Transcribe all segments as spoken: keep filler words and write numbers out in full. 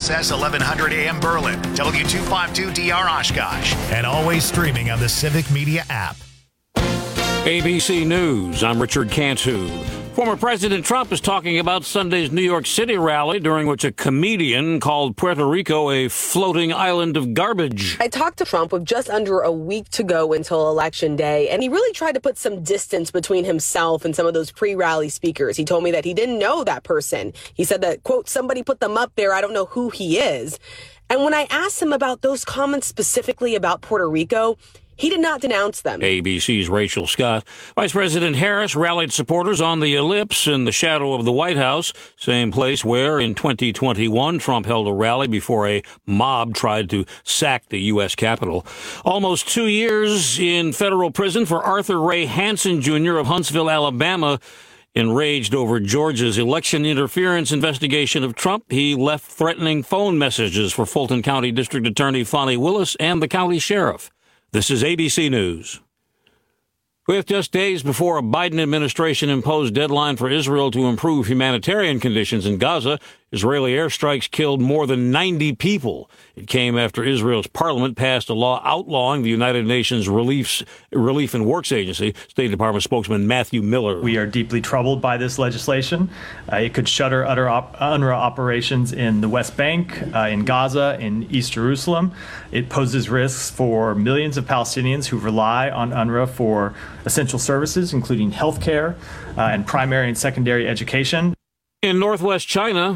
S S eleven hundred A M Berlin, W two fifty-two D R Oshkosh, and always streaming on the Civic Media app. A B C News, I'm Richard Cantu. Former President Trump is talking about Sunday's New York City rally, during which a comedian called Puerto Rico a floating island of garbage. I talked to Trump with just under a week to go until Election Day, and he really tried to put some distance between himself and some of those pre-rally speakers. He told me that he didn't know that person. He said that, quote, somebody put them up there. I don't know who he is. And when I asked him about those comments specifically about Puerto Rico, he did not denounce them. A B C's Rachel Scott. Vice President Harris rallied supporters on the Ellipse in the shadow of the White House, same place where in twenty twenty-one Trump held a rally before a mob tried to sack the U S Capitol. Almost two years in federal prison for Arthur Ray Hansen, Junior of Huntsville, Alabama. Enraged over Georgia's election interference investigation of Trump, he left threatening phone messages for Fulton County District Attorney Fonnie Willis and the county sheriff. This is A B C News. With just days before a Biden administration imposed deadline for Israel to improve humanitarian conditions in Gaza, Israeli airstrikes killed more than ninety people. It came after Israel's parliament passed a law outlawing the United Nations Relief, Relief and Works Agency. State Department spokesman Matthew Miller. We are deeply troubled by this legislation. Uh, it could shutter UNRWA operations in the West Bank, uh, in Gaza, in East Jerusalem. It poses risks for millions of Palestinians who rely on UNRWA for essential services, including health care uh, and primary and secondary education. In northwest China,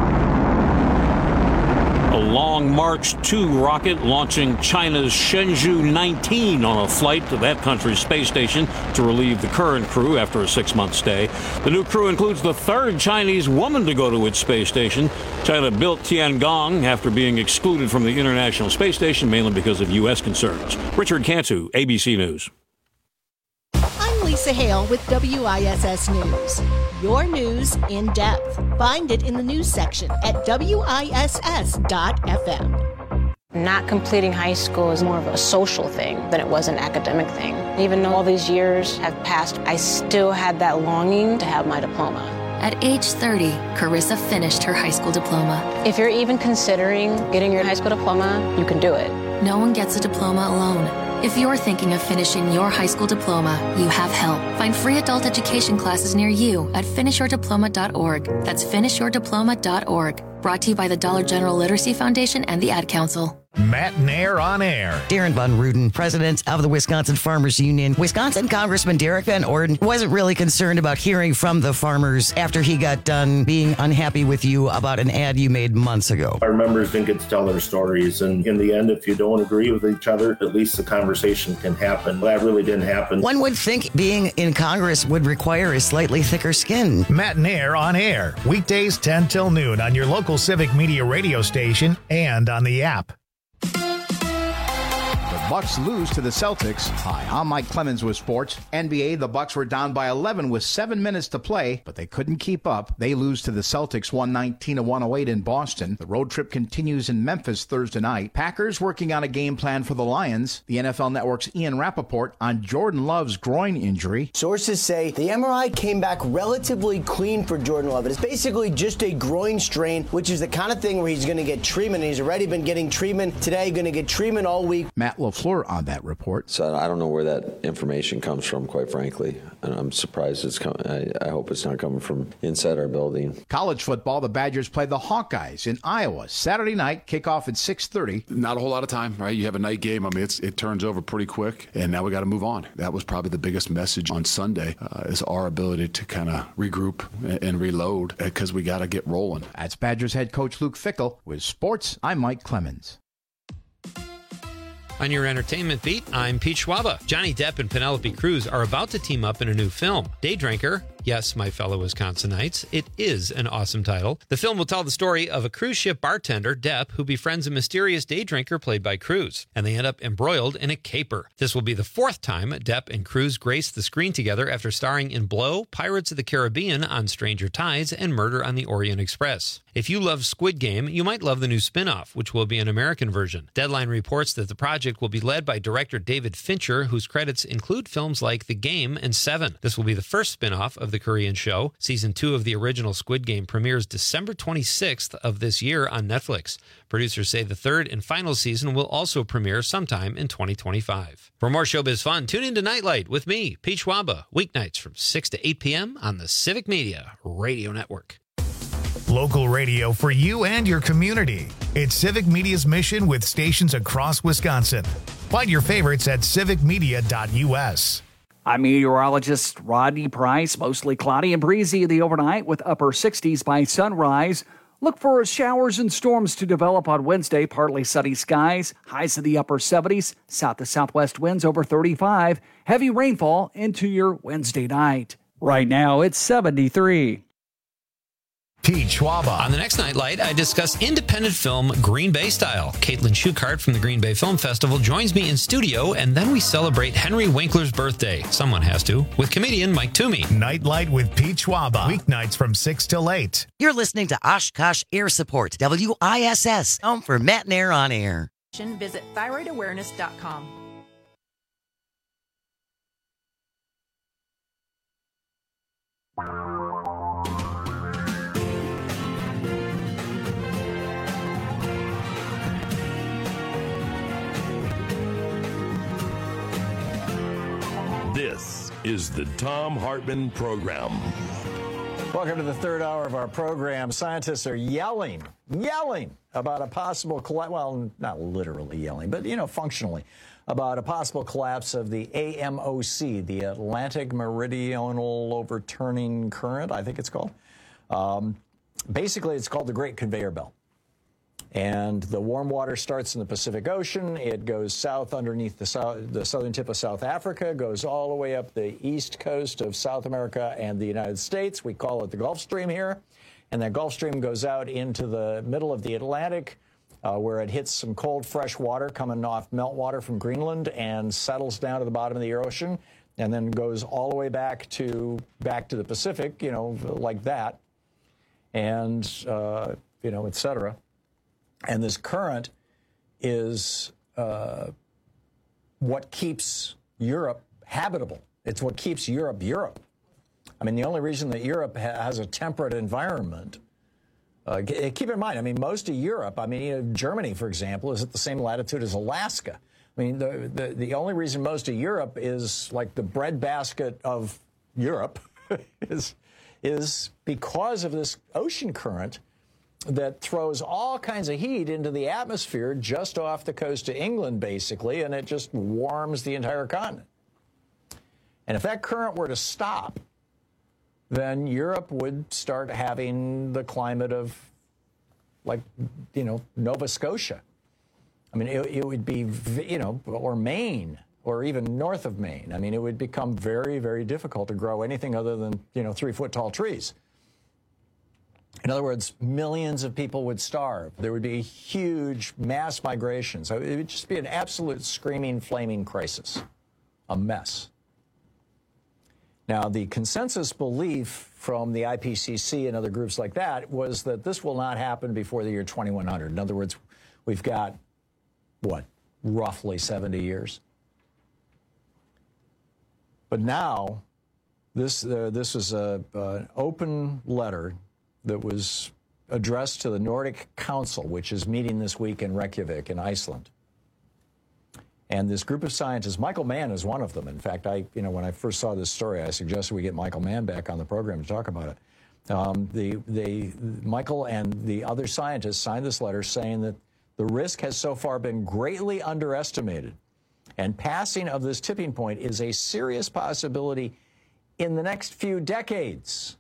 a Long March two rocket launching China's Shenzhou nineteen on a flight to that country's space station to relieve the current crew after a six-month stay. The new crew includes the third Chinese woman to go to its space station. China built Tiangong after being excluded from the International Space Station, mainly because of U S concerns. Richard Cantu, A B C News. Lisa Hale with W I S S News. Your news in depth. Find it in the news section at W I S S dot F M. Not completing high school is more of a social thing than it was an academic thing. Even though all these years have passed, I still had that longing to have my diploma. At age thirty, Carissa finished her high school diploma. If you're even considering getting your high school diploma, you can do it. No one gets a diploma alone. If you're thinking of finishing your high school diploma, you have help. Find free adult education classes near you at finish your diploma dot org. That's finish your diploma dot org. Brought to you by the Dollar General Literacy Foundation and the Ad Council. Matt Nair on air. Darren Von Ruden, president of the Wisconsin Farmers Union. Wisconsin Congressman Derek Van Orden wasn't really concerned about hearing from the farmers after he got done being unhappy with you about an ad you made months ago. Our members didn't get to tell their stories, and in the end, if you don't agree with each other, at least the conversation can happen. That really didn't happen. One would think being in Congress would require a slightly thicker skin. Matt Nair on air, weekdays ten till noon on your local Civic Media radio station and on the app. Bucks lose to the Celtics. Hi, I'm Mike Clemens with sports. N B A, the Bucks were down by eleven with seven minutes to play, but they couldn't keep up. They lose to the Celtics one nineteen to one oh eight in Boston. The road trip continues in Memphis Thursday night. Packers working on a game plan for the Lions. The N F L Network's Ian Rappaport on Jordan Love's groin injury. Sources say the M R I came back relatively clean for Jordan Love. It's basically just a groin strain, which is the kind of thing where he's going to get treatment. He's already been getting treatment today, going to get treatment all week. Matt LaFleur on that report. So I don't know where that information comes from, quite frankly. And I'm surprised it's coming. I, I hope it's not coming from inside our building. College football, the Badgers play the Hawkeyes in Iowa Saturday night, kickoff at six thirty. Not a whole lot of time, right? You have a night game. I mean, it's, it turns over pretty quick, and now we got to move on. That was probably the biggest message on Sunday uh, is our ability to kind of regroup and, and reload because we got to get rolling. That's Badgers head coach Luke Fickell. With sports, I'm Mike Clemens. On your entertainment beat, I'm Pete Schwaba. Johnny Depp and Penelope Cruz are about to team up in a new film, Day Drinker. Yes, my fellow Wisconsinites, it is an awesome title. The film will tell the story of a cruise ship bartender, Depp, who befriends a mysterious day drinker played by Cruz, and they end up embroiled in a caper. This will be the fourth time Depp and Cruz grace the screen together after starring in Blow, Pirates of the Caribbean on Stranger Tides, and Murder on the Orient Express. If you love Squid Game, you might love the new spin-off, which will be an American version. Deadline reports that the project will be led by director David Fincher, whose credits include films like The Game and Seven. This will be the first spin-off of the the Korean show. Season two of the original Squid Game premieres December twenty-sixth of this year on Netflix. Producers say the third and final season will also premiere sometime in twenty twenty-five. For more showbiz fun, tune in to Nightlight with me, Pete Schwaba, weeknights from six to eight p.m. on the Civic Media Radio Network. Local radio for you and your community. It's Civic Media's mission with stations across Wisconsin. Find your favorites at civic media dot u s. I'm meteorologist Rodney Price. Mostly cloudy and breezy in the overnight with upper sixties by sunrise. Look for showers and storms to develop on Wednesday. Partly sunny skies, highs in the upper seventies, south to southwest winds over thirty-five. Heavy rainfall into your Wednesday night. Right now, it's seventy-three. Pete Schwaba. On the next Nightlight, I discuss independent film Green Bay Style. Caitlin Schuchart from the Green Bay Film Festival joins me in studio, and then we celebrate Henry Winkler's birthday. Someone has to. With comedian Mike Toomey. Nightlight with Pete Schwaba. Weeknights from six till eight. You're listening to Oshkosh Air Support, W I S S, home for Matt and Air on Air. Visit thyroid awareness dot com. This is the Thom Hartmann Program. Welcome to the third hour of our program. Scientists are yelling, yelling about a possible collapse. Well, not literally yelling, but, you know, functionally, about a possible collapse of the A M O C, the Atlantic Meridional Overturning Current, I think it's called. Um, basically, it's called the Great Conveyor Belt. And the warm water starts in the Pacific Ocean. It goes south underneath the, south, the southern tip of South Africa, goes all the way up the east coast of South America and the United States. We call it the Gulf Stream here. And that Gulf Stream goes out into the middle of the Atlantic, uh, where it hits some cold, fresh water coming off meltwater from Greenland and settles down to the bottom of the ocean, and then goes all the way back to back to the Pacific, you know, like that, and, uh, you know, et cetera. And this current is uh, what keeps Europe habitable. It's what keeps Europe Europe. I mean, the only reason that Europe ha- has a temperate environment, uh, g- keep in mind, I mean, most of Europe, I mean, you know, Germany, for example, is at the same latitude as Alaska. I mean, the, the, the only reason most of Europe is like the breadbasket of Europe is, is because of this ocean current that throws all kinds of heat into the atmosphere just off the coast of England, basically, and it just warms the entire continent. And if that current were to stop, then Europe would start having the climate of, like, you know, Nova Scotia. I mean, it, it would be, you know, or Maine, or even north of Maine. I mean, it would become very, very difficult to grow anything other than, you know, three-foot-tall trees. In other words, millions of people would starve. There would be huge mass migration. So it would just be an absolute screaming, flaming crisis, a mess. Now, the consensus belief from the I P C C and other groups like that was that this will not happen before the year twenty-one hundred. In other words, we've got, what, roughly seventy years. But now, this, uh, this is a, uh, an open letter that was addressed to the Nordic Council, which is meeting this week in Reykjavik in Iceland. And this group of scientists, Michael Mann is one of them. In fact, I, you know, when I first saw this story, I suggested we get Michael Mann back on the program to talk about it. Um, the, they, Michael and the other scientists signed this letter saying that the risk has so far been greatly underestimated, and passing of this tipping point is a serious possibility in the next few decades.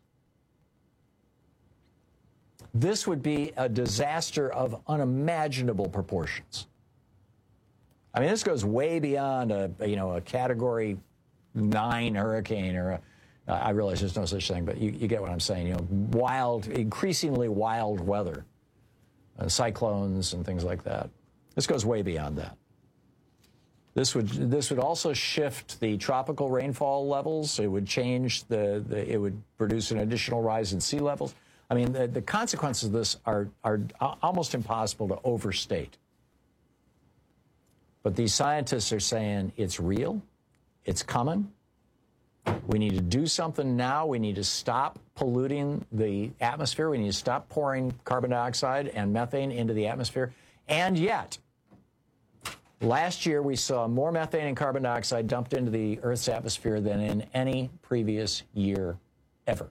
This would be a disaster of unimaginable proportions. I mean, this goes way beyond a, you know, a Category nine hurricane or a, uh, I realize there's no such thing, but you, you get what I'm saying. You know, wild, increasingly wild weather, uh, cyclones and things like that. This goes way beyond that. This would this would also shift the tropical rainfall levels. It would change the, the it would produce an additional rise in sea levels. I mean, the, the consequences of this are are almost impossible to overstate. But these scientists are saying it's real, it's coming, We need to do something now. We need to stop polluting the atmosphere. We need to stop pouring carbon dioxide and methane into the atmosphere. And yet, last year we saw more methane and carbon dioxide dumped into the Earth's atmosphere than in any previous year ever.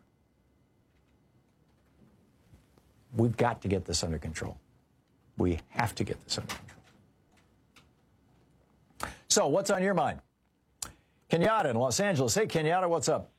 We've got to get this under control. We have to get this under control. So, what's on your mind? Kenyatta in Los Angeles. Hey, Kenyatta, what's up?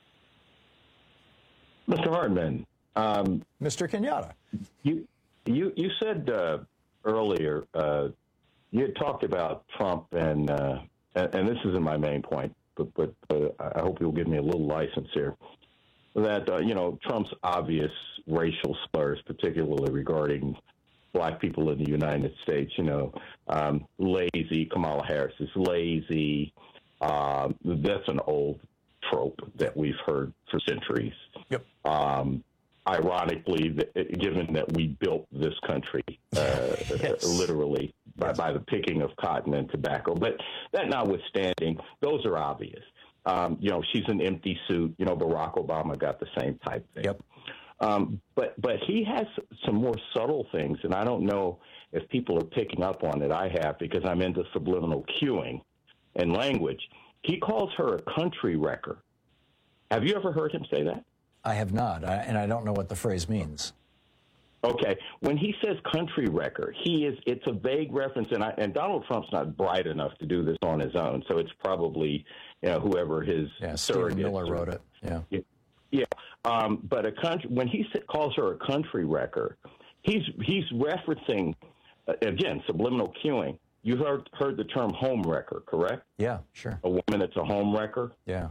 Mister Hardman. Um, Mister Kenyatta. You you you said uh, earlier, uh, you had talked about Trump, and, uh, and and this isn't my main point, but but uh, I hope you'll give me a little license here. That uh, you know, Trump's obvious racial slurs, particularly regarding black people in the United States. You know, um, lazy. Kamala Harris is lazy. Uh, that's an old trope that we've heard for centuries. Yep. Um, ironically, given that we built this country uh, yes. literally by, yes. by the picking of cotton and tobacco. But that notwithstanding, those are obvious. Um, you know, she's an empty suit. You know, Barack Obama got the same type thing. Yep. Um, but but he has some more subtle things, and I don't know if people are picking up on it. I have, because I'm into subliminal cueing and language. He calls her a country wrecker. Have you ever heard him say that? I have not, I, and I don't know what the phrase means. Okay. When he says country wrecker, he is, it's a vague reference, and, I, and Donald Trump's not bright enough to do this on his own, so it's probably, you know, whoever his yeah, Stephen Miller or, wrote it. Yeah. Yeah. yeah. Um, but a country, when he calls her a country wrecker, he's he's referencing, uh, again, subliminal cueing. You heard heard the term home wrecker, correct? Yeah, sure. A woman that's a home wrecker? Yeah.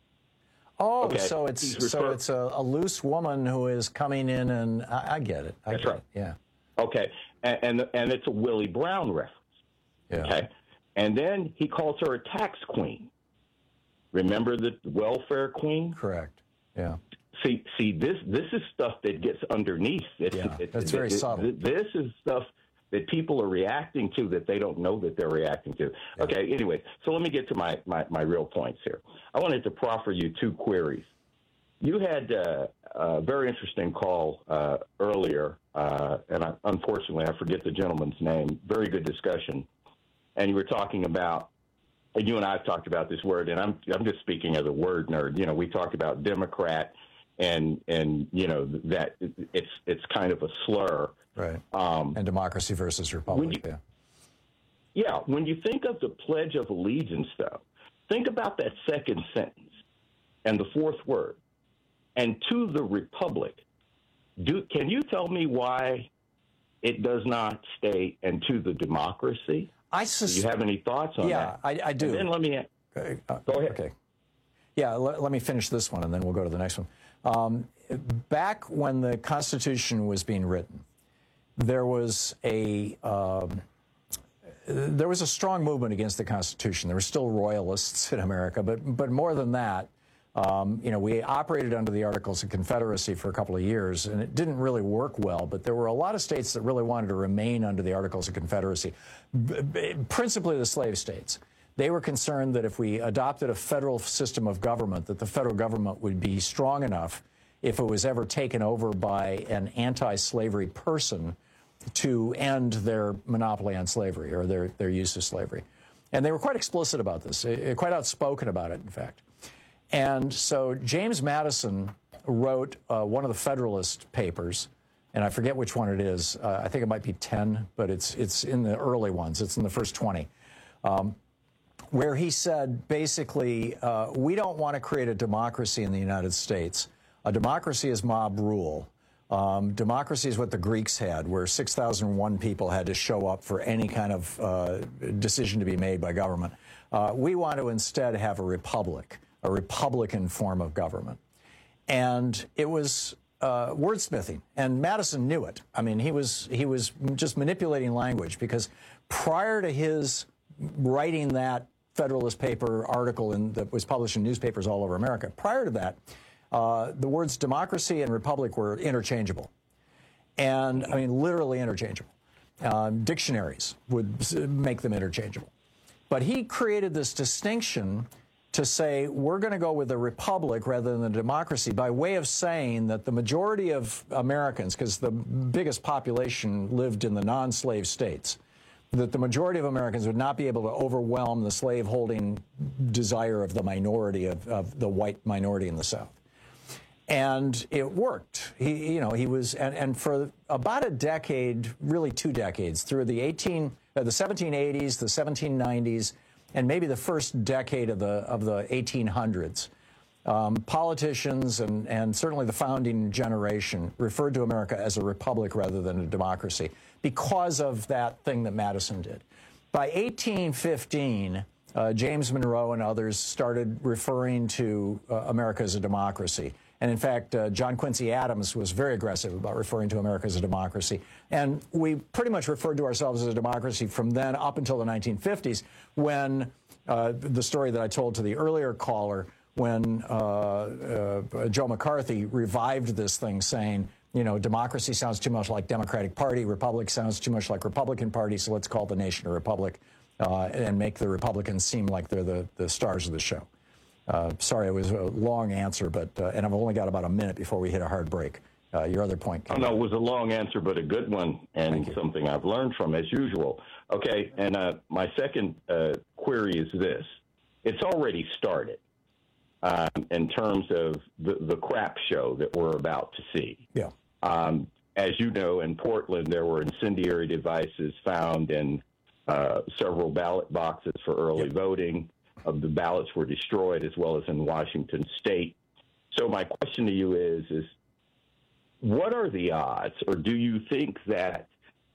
Oh, okay. so it's He's so refer- it's a, a loose woman who is coming in, and I, I get it. I That's get right. It. Yeah. Okay, and, and and it's a Willie Brown reference. Yeah. Okay, and then he calls her a tax queen. Remember the welfare queen? Correct. Yeah. See, see, this this is stuff that gets underneath. It's, yeah, it, that's it, very it, subtle. This is stuff that people are reacting to that they don't know that they're reacting to. Yeah. Okay, anyway, so let me get to my, my, my real points here. I wanted to proffer you two queries. You had uh, a very interesting call uh, earlier, uh, and I, unfortunately I forget the gentleman's name. Very good discussion. And you were talking about, and you and I have talked about this word, and I'm I'm just speaking as a word nerd. You know, we talked about Democrat, and and you know that it's it's kind of a slur. Right. Um, and democracy versus republic. You, yeah. Yeah. When you think of the Pledge of Allegiance, though, think about that second sentence and the fourth word, and to the republic. Do can you tell me why it does not state and to the democracy? I sus- do you have any thoughts on yeah, that? Yeah, I, I do. And then let me uh, go ahead. Okay. Yeah, let, let me finish this one, and then we'll go to the next one. Um, back when the Constitution was being written, there was a um, there was a strong movement against the Constitution. There were still royalists in America, but but more than that, um, you know, we operated under the Articles of Confederacy for a couple of years, and it didn't really work well. But there were a lot of states that really wanted to remain under the Articles of Confederacy, b- b- principally the slave states. They were concerned that if we adopted a federal system of government, that the federal government would be strong enough if it was ever taken over by an anti-slavery person to end their monopoly on slavery or their, their use of slavery. And they were quite explicit about this, quite outspoken about it, in fact. And so James Madison wrote uh, one of the Federalist Papers, and I forget which one it is. Uh, I think it might be ten, but it's, it's in the early ones. It's in the first twenty. Um, where he said, basically, uh, we don't want to create a democracy in the United States. A democracy is mob rule. Um, democracy is what the Greeks had, where six thousand one people had to show up for any kind of uh, decision to be made by government. Uh, we want to instead have a republic, a republican form of government. And it was uh, wordsmithing, and Madison knew it. I mean, he was he was just manipulating language, because prior to his writing that Federalist paper article in, that was published in newspapers all over America, prior to that, uh, the words democracy and republic were interchangeable. And, I mean, literally interchangeable. Um, dictionaries would make them interchangeable. But he created this distinction to say we're going to go with a republic rather than a democracy by way of saying that the majority of Americans, because the biggest population lived in the non-slave states, that the majority of Americans would not be able to overwhelm the slave-holding desire of the minority, of, of the white minority in the South. And it worked. He, you know, he was, and, and for about a decade, really two decades, through the eighteen, uh, the seventeen eighties, the seventeen nineties, and maybe the first decade of the of the eighteen hundreds, um, politicians and and certainly the founding generation referred to America as a republic rather than a democracy because of that thing that Madison did. By eighteen fifteen, uh, James Monroe and others started referring to uh, America as a democracy. And in fact, uh, John Quincy Adams was very aggressive about referring to America as a democracy. And we pretty much referred to ourselves as a democracy from then up until the nineteen fifties, when uh, the story that I told to the earlier caller, when uh, uh, Joe McCarthy revived this thing saying, you know, democracy sounds too much like Democratic Party, republic sounds too much like Republican Party, so let's call the nation a republic uh, and make the Republicans seem like they're the, the stars of the show. Uh, sorry, it was a long answer, but uh, and I've only got about a minute before we hit a hard break. Uh, your other point. Oh, no, it was a long answer, but a good one, and something I've learned from, as usual. Okay, and uh, my second uh, query is this. It's already started um, in terms of the, the crap show that we're about to see. Yeah. Um, as you know, in Portland, there were incendiary devices found in uh, several ballot boxes for early yep. voting. Of the ballots were destroyed, as well as in Washington State. So my question to you is, is what are the odds, or do you think that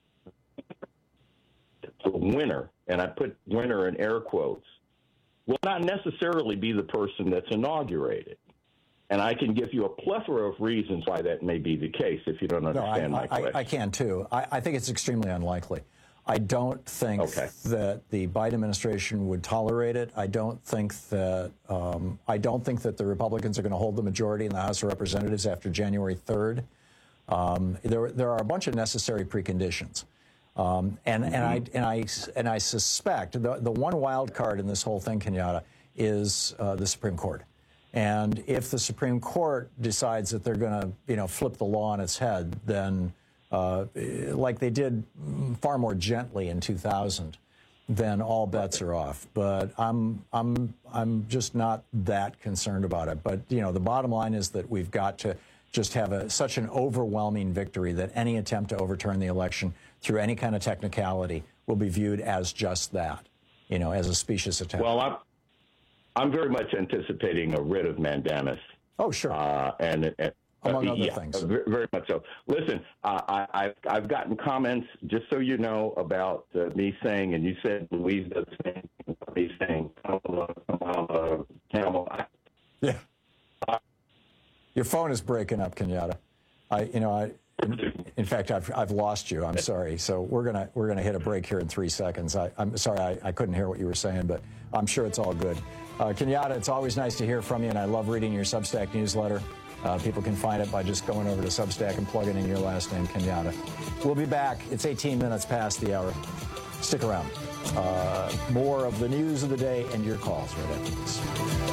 the winner, and I put winner in air quotes, will not necessarily be the person that's inaugurated? And I can give you a plethora of reasons why that may be the case if you don't understand no, I, my question. I, I can, too. I, I think it's extremely unlikely. I don't think okay. that the Biden administration would tolerate it. I don't think that um, I don't think that the Republicans are going to hold the majority in the House of Representatives after January third. Um, there, there are a bunch of necessary preconditions, um, and mm-hmm. and I and I and I suspect the the one wild card in this whole thing, Kenyatta, is uh, the Supreme Court. And if the Supreme Court decides that they're going to, you know, flip the law on its head, then Uh, like they did far more gently in two thousand, then all bets are off. But I'm I'm I'm just not that concerned about it. But you know, the bottom line is that we've got to just have a, such an overwhelming victory that any attempt to overturn the election through any kind of technicality will be viewed as just that, you know, as a specious attempt. Well, I'm I'm very much anticipating a writ of mandamus. Oh, sure. Uh, and. and Among uh, other yeah, things. Very much so. Listen, uh, I, I've, I've gotten comments, just so you know, about uh, me saying, and you said Louise does the same thing, me saying, Kamala, Kamala, Kamala. Yeah. Uh, Your phone is breaking up, Kenyatta. I, you know, I, in, in fact, I've, I've lost you. I'm sorry. So we're gonna we're gonna hit a break here in three seconds. I, I'm sorry, I, I couldn't hear what you were saying, but I'm sure it's all good. Uh, Kenyatta, it's always nice to hear from you, and I love reading your Substack newsletter. Uh, people can find it by just going over to Substack and plugging in your last name, Kenyatta. We'll be back. It's eighteen minutes past the hour. Stick around. Uh, more of the news of the day and your calls right after this.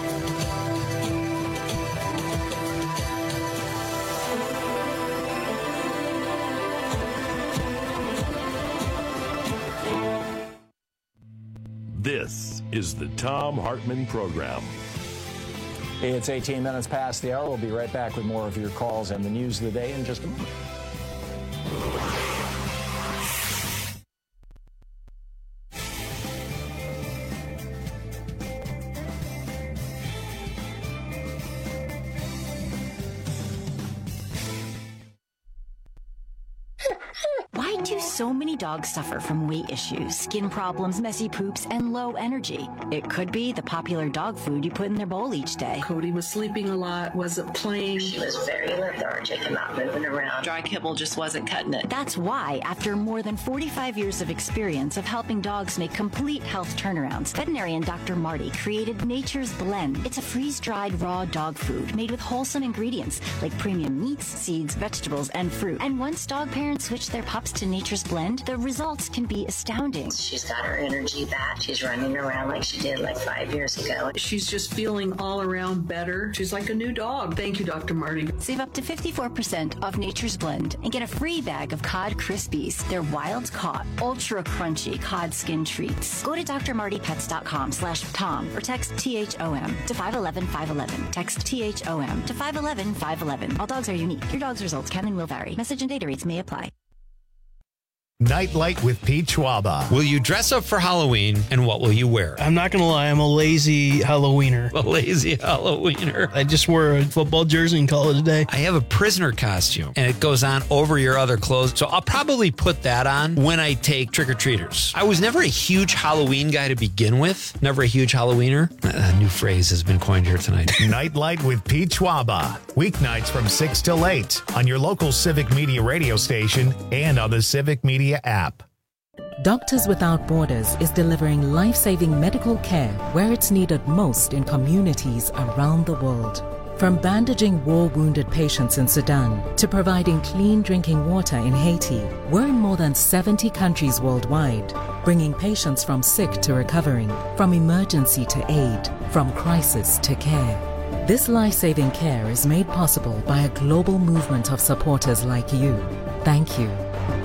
This is the Thom Hartmann Program. It's eighteen minutes past the hour. We'll be right back with more of your calls and the news of the day in just a moment. Why do so many dogs suffer from weight issues, skin problems, messy poops, and low energy? It could be the popular dog food you put in their bowl each day. Cody was sleeping a lot, wasn't playing. She was very lethargic and not moving around. Dry kibble just wasn't cutting it. That's why, after more than forty-five years of experience of helping dogs make complete health turnarounds, veterinarian Doctor Marty created Nature's Blend. It's a freeze-dried raw dog food made with wholesome ingredients like premium meats, seeds, vegetables, and fruit. And once dog parents switch their pups to Nature's Blend, the results can be astounding. She's got her energy back. She's running around like she did like five years ago. She's just feeling all around better. She's like a new dog. Thank you, Doctor Marty. Save up to fifty-four percent off Nature's Blend and get a free bag of Cod Krispies. They're wild caught, ultra crunchy cod skin treats. Go to d r marty pets dot com slash Tom or text T H O M to five one one five one one. Text T H O M to five one one five one one. All dogs are unique. Your dog's results can and will vary. Message and data rates may apply. Nightlight with Pete Schwaba. Will you dress up for Halloween, and what will you wear? I'm not going to lie, I'm a lazy Halloweener. A lazy Halloweener. I just wore a football jersey and call it a day. I have a prisoner costume, and it goes on over your other clothes, so I'll probably put that on when I take trick-or-treaters. I was never a huge Halloween guy to begin with. Never a huge Halloweener. A new phrase has been coined here tonight. Nightlight with Pete Schwaba. Weeknights from six till eight on your local Civic Media radio station and on the Civic Media app. Doctors Without Borders is delivering life-saving medical care where it's needed most in communities around the world. From bandaging war-wounded patients in Sudan to providing clean drinking water in Haiti, we're in more than seventy countries worldwide, bringing patients from sick to recovering, from emergency to aid, from crisis to care. This life-saving care is made possible by a global movement of supporters like you. Thank you.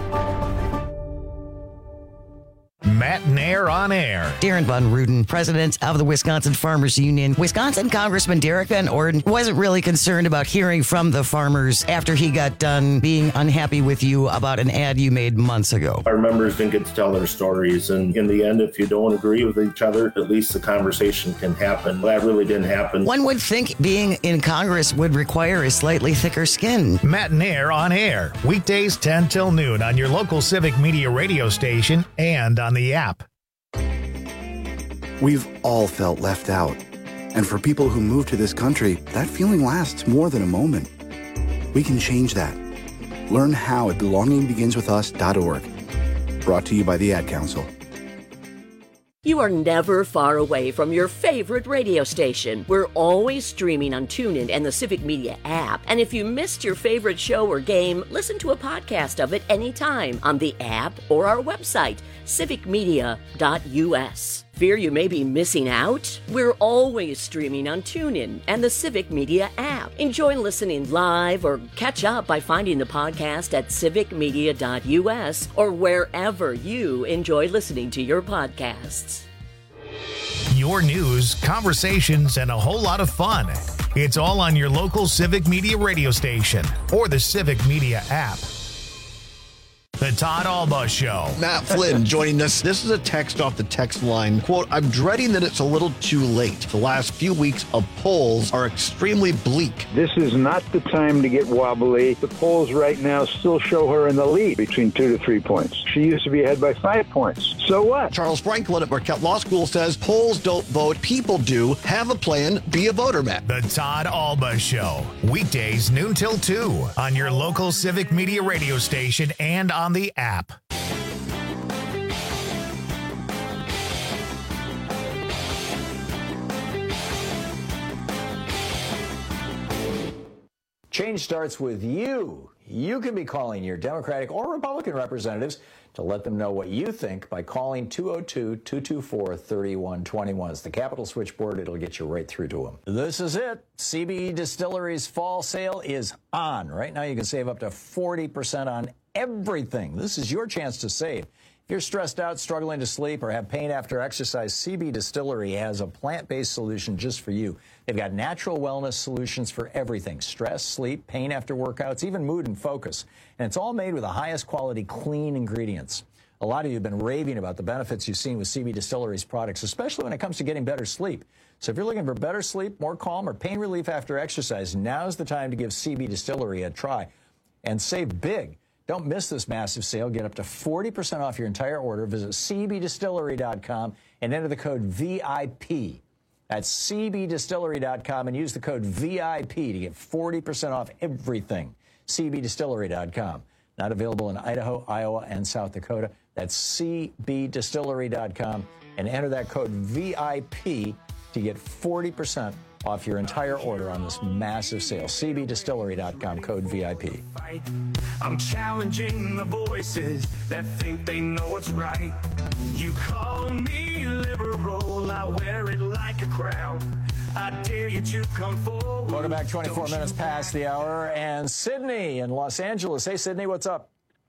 Matt Nair on air. Darren Von Ruden, president of the Wisconsin Farmers Union. Wisconsin Congressman Derek Van Orden wasn't really concerned about hearing from the farmers after he got done being unhappy with you about an ad you made months ago. Our members didn't get to tell their stories, and in the end, if you don't agree with each other, at least the conversation can happen. That really didn't happen. One would think being in Congress would require a slightly thicker skin. Matt Nair on air. Weekdays ten till noon on your local Civic Media radio station and on the app. We've all felt left out. And for people who move to this country, that feeling lasts more than a moment. We can change that. Learn how at belonging begins with us dot org. Brought to you by the Ad Council. You are never far away from your favorite radio station. We're always streaming on TuneIn and the Civic Media app. And if you missed your favorite show or game, listen to a podcast of it anytime on the app or our website, civic media dot u s. Fear you may be missing out? We're always streaming on TuneIn and the Civic Media app. Enjoy listening live or catch up by finding the podcast at civic media dot u s or wherever you enjoy listening to your podcasts. Your news, conversations, and a whole lot of fun. It's all on your local Civic Media radio station or the Civic Media app. The Todd Alba Show. Matt Flynn joining us. This is a text off the text line. Quote, I'm dreading that it's a little too late. The last few weeks of polls are extremely bleak. This is not the time to get wobbly. The polls right now still show her in the lead between two to three points. She used to be ahead by five points. So what? Charles Franklin at Marquette Law School says polls don't vote, people do. Have a plan, be a voter, Matt. The Todd Alba Show. Weekdays noon till two on your local Civic Media radio station and on the app. Change starts with you. You can be calling your Democratic or Republican representatives to let them know what you think by calling two oh two, two two four, three one two one. It's the Capital Switchboard. It'll get you right through to them. This is it. C B Distillery's fall sale is on. Right now you can save up to forty percent on everything. This is your chance to save. If you're stressed out, struggling to sleep, or have pain after exercise, C B Distillery has a plant-based solution just for you. They've got natural wellness solutions for everything: stress, sleep, pain after workouts, even mood and focus. And it's all made with the highest quality clean ingredients. A lot of you have been raving about the benefits you've seen with C B Distillery's products, especially when it comes to getting better sleep. So if you're looking for better sleep, more calm, or pain relief after exercise, now's the time to give C B Distillery a try and save big. Don't miss this massive sale. Get up to forty percent off your entire order. Visit c b distillery dot com and enter the code V I P. That's c b distillery dot com and use the code V I P to get forty percent off everything. c b distillery dot com. Not available in Idaho, Iowa, and South Dakota. That's c b distillery dot com and enter that code V I P to get forty percent off your entire order on this massive sale. C B distillery dot com, code V I P. I'm challenging the voices that think they know what's right. You call me liberal, I wear it like a crown. I dare you to come forward. Welcome back, twenty-four minutes past the hour. And Sydney in Los Angeles. Hey, Sydney, what's up?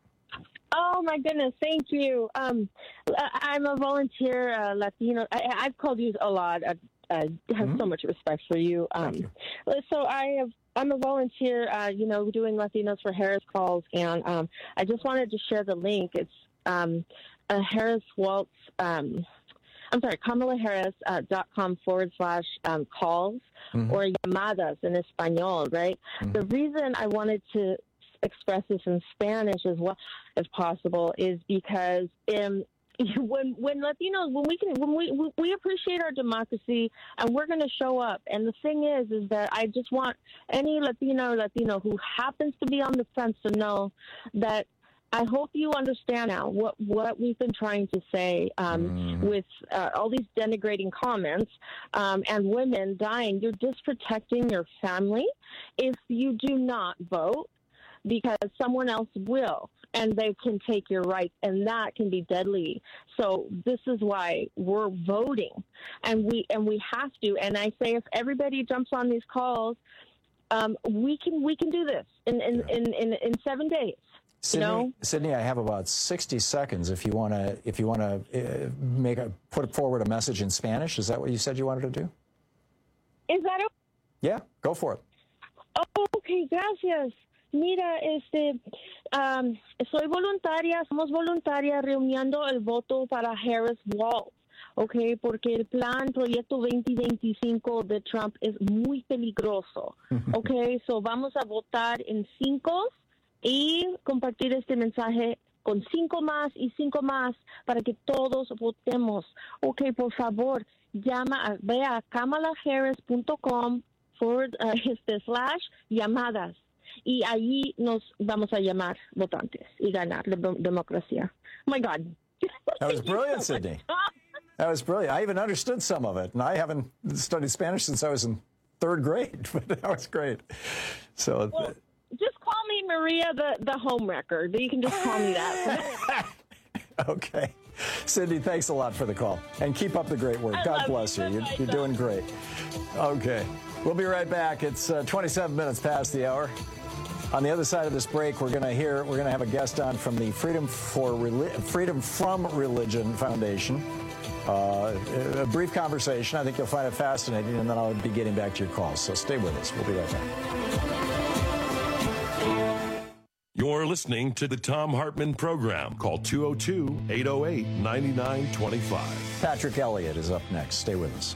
Oh, my goodness. Thank you. Um, I'm a volunteer uh, Latino. I, I've called you a lot. I, I have mm-hmm. so much respect for you. Um, you. So I have, I'm a volunteer, uh, you know, doing Latinos for Harris calls. And um, I just wanted to share the link. It's um, a Harris Waltz, um, I'm sorry, Kamala Harris uh, dot com forward slash um, calls mm-hmm. or llamadas in Espanol, right? Mm-hmm. The reason I wanted to express this in Spanish as well as possible is because um, when when Latinos when we can when we we appreciate our democracy and we're going to show up. And the thing is, is that I just want any Latino Latino who happens to be on the fence to know that I hope you understand now what, what we've been trying to say um, mm. with uh, all these denigrating comments um, and women dying. You're disprotecting your family if you do not vote, because someone else will, and they can take your rights, and that can be deadly. So this is why we're voting, and we and we have to. And I say, if everybody jumps on these calls, um, we can we can do this in in, yeah. in, in, in seven days. Sydney, you know? Sydney, I have about sixty seconds. If you want to, if you want to uh, make a put forward a message in Spanish, is that what you said you wanted to do? Is that okay? Yeah, go for it. Oh, okay, gracias. Mira, este, um, soy voluntaria, somos voluntarias reuniendo el voto para Harris Waltz, okay, porque el plan Proyecto veinte veinticinco de Trump es muy peligroso, okay, so vamos a votar en cinco y compartir este mensaje con cinco más y cinco más para que todos votemos. Okay, por favor, llama, a, ve a kamala harris punto com forward uh, este slash llamadas. Y allí nos vamos a llamar votantes y ganar la democracia. Oh my God. That was brilliant, Sydney. That was brilliant. I even understood some of it, and I haven't studied Spanish since I was in third grade, but that was great. So, well, just call me Maria the, the home wrecker. You can just call me that. Okay. Sydney, thanks a lot for the call. And keep up the great work. I God bless you. you. You're, you're doing great. Okay. We'll be right back. It's uh, twenty-seven minutes past the hour. On the other side of this break, we're going to hear, we're going to have a guest on from the Freedom for Reli- Freedom from Religion Foundation. Uh, a brief conversation. I think you'll find it fascinating, and then I'll be getting back to your calls. So stay with us. We'll be right back. You're listening to the Thom Hartmann Program. Call two oh two, eight oh eight, nine nine two five. Patrick Elliott is up next. Stay with us.